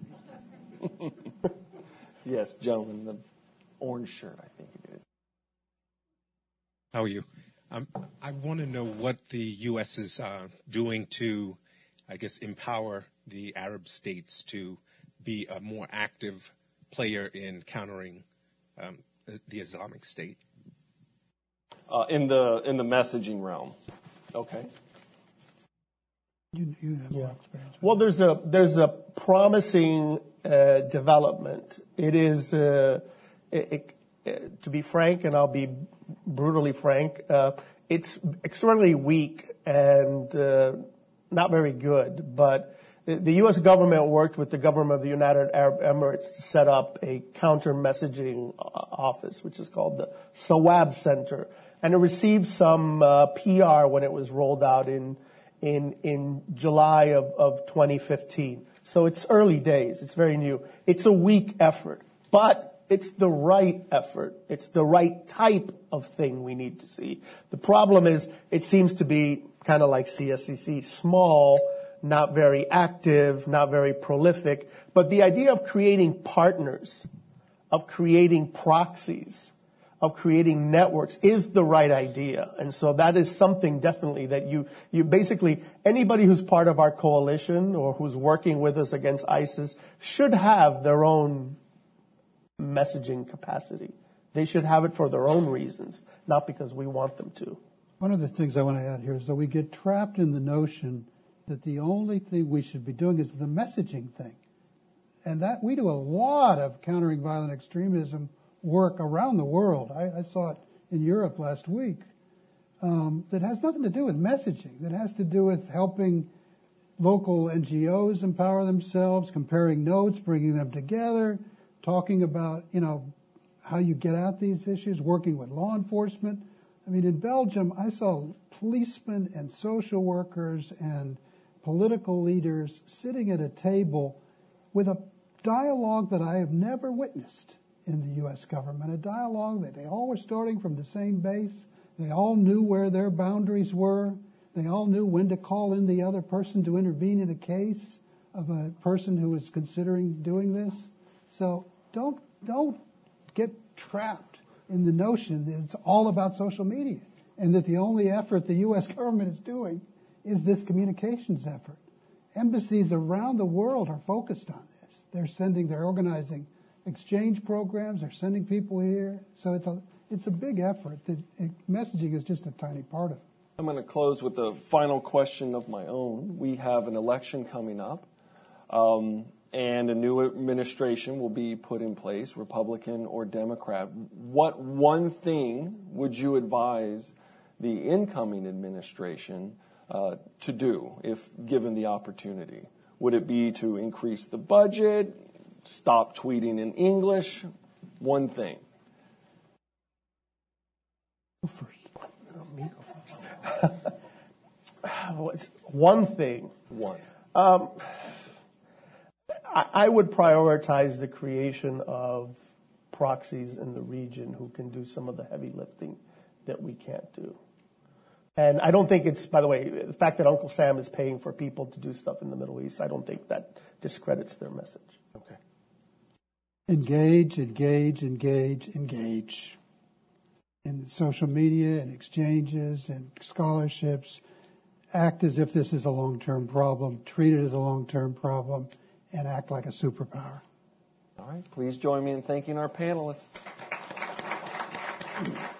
Yes, gentlemen, the orange shirt, I think it is. How are you? Um, I want to know what the U S is uh, doing to, I guess, empower the Arab states to be a more active player in countering um, the Islamic State. Uh, in the in the messaging realm. Okay. You, you have Yeah. more experience. Well, there's a there's a promising uh, development. It is, uh, it, it, to be frank, and I'll be brutally frank, uh, it's extraordinarily weak and uh, not very good. But the, the U S government worked with the government of the United Arab Emirates to set up a counter-messaging office, which is called the Sawab Center. And it received some uh, P R when it was rolled out in in in July of, of twenty fifteen. So it's early days. It's very new. It's a weak effort, but it's the right effort. It's the right type of thing we need to see. The problem is it seems to be kind of like C S C C, small, not very active, not very prolific. But the idea of creating partners, of creating proxies, of creating networks is the right idea. And so that is something definitely that you, you basically, anybody who's part of our coalition or who's working with us against ISIS should have their own messaging capacity. They should have it for their own reasons, not because we want them to. One of the things I want to add here is that we get trapped in the notion that the only thing we should be doing is the messaging thing. And that we do a lot of countering violent extremism work around the world. I, I saw it in Europe last week. Um, that has nothing to do with messaging. That has to do with helping local N G Os empower themselves, comparing notes, bringing them together, talking about, you know, how you get at these issues, working with law enforcement. I mean, in Belgium, I saw policemen and social workers and political leaders sitting at a table with a dialogue that I have never witnessed in the U S government, a dialogue that they all were starting from the same base. They all knew where their boundaries were. They all knew when to call in the other person to intervene in a case of a person who was considering doing this. So don't don't get trapped in the notion that it's all about social media and that the only effort the U S government is doing is this communications effort. Embassies around the world are focused on this. They're sending, they're organizing exchange programs, they're sending people here. So it's a it's a big effort. The messaging is just a tiny part of it. I'm going to close with a final question of my own. We have an election coming up, um, and a new administration will be put in place, Republican or Democrat. What one thing would you advise the incoming administration uh, to do if given the opportunity? Would it be to increase the budget, stop tweeting in English? One thing. Go first. No, me go first. What's one thing? One. Um, I, I would prioritize the creation of proxies in the region who can do some of the heavy lifting that we can't do. And I don't think it's, by the way, the fact that Uncle Sam is paying for people to do stuff in the Middle East, I don't think that discredits their message. Okay. Engage, engage, engage, engage. In social media and exchanges and scholarships, act as if this is a long-term problem, treat it as a long-term problem, and act like a superpower. All right. Please join me in thanking our panelists.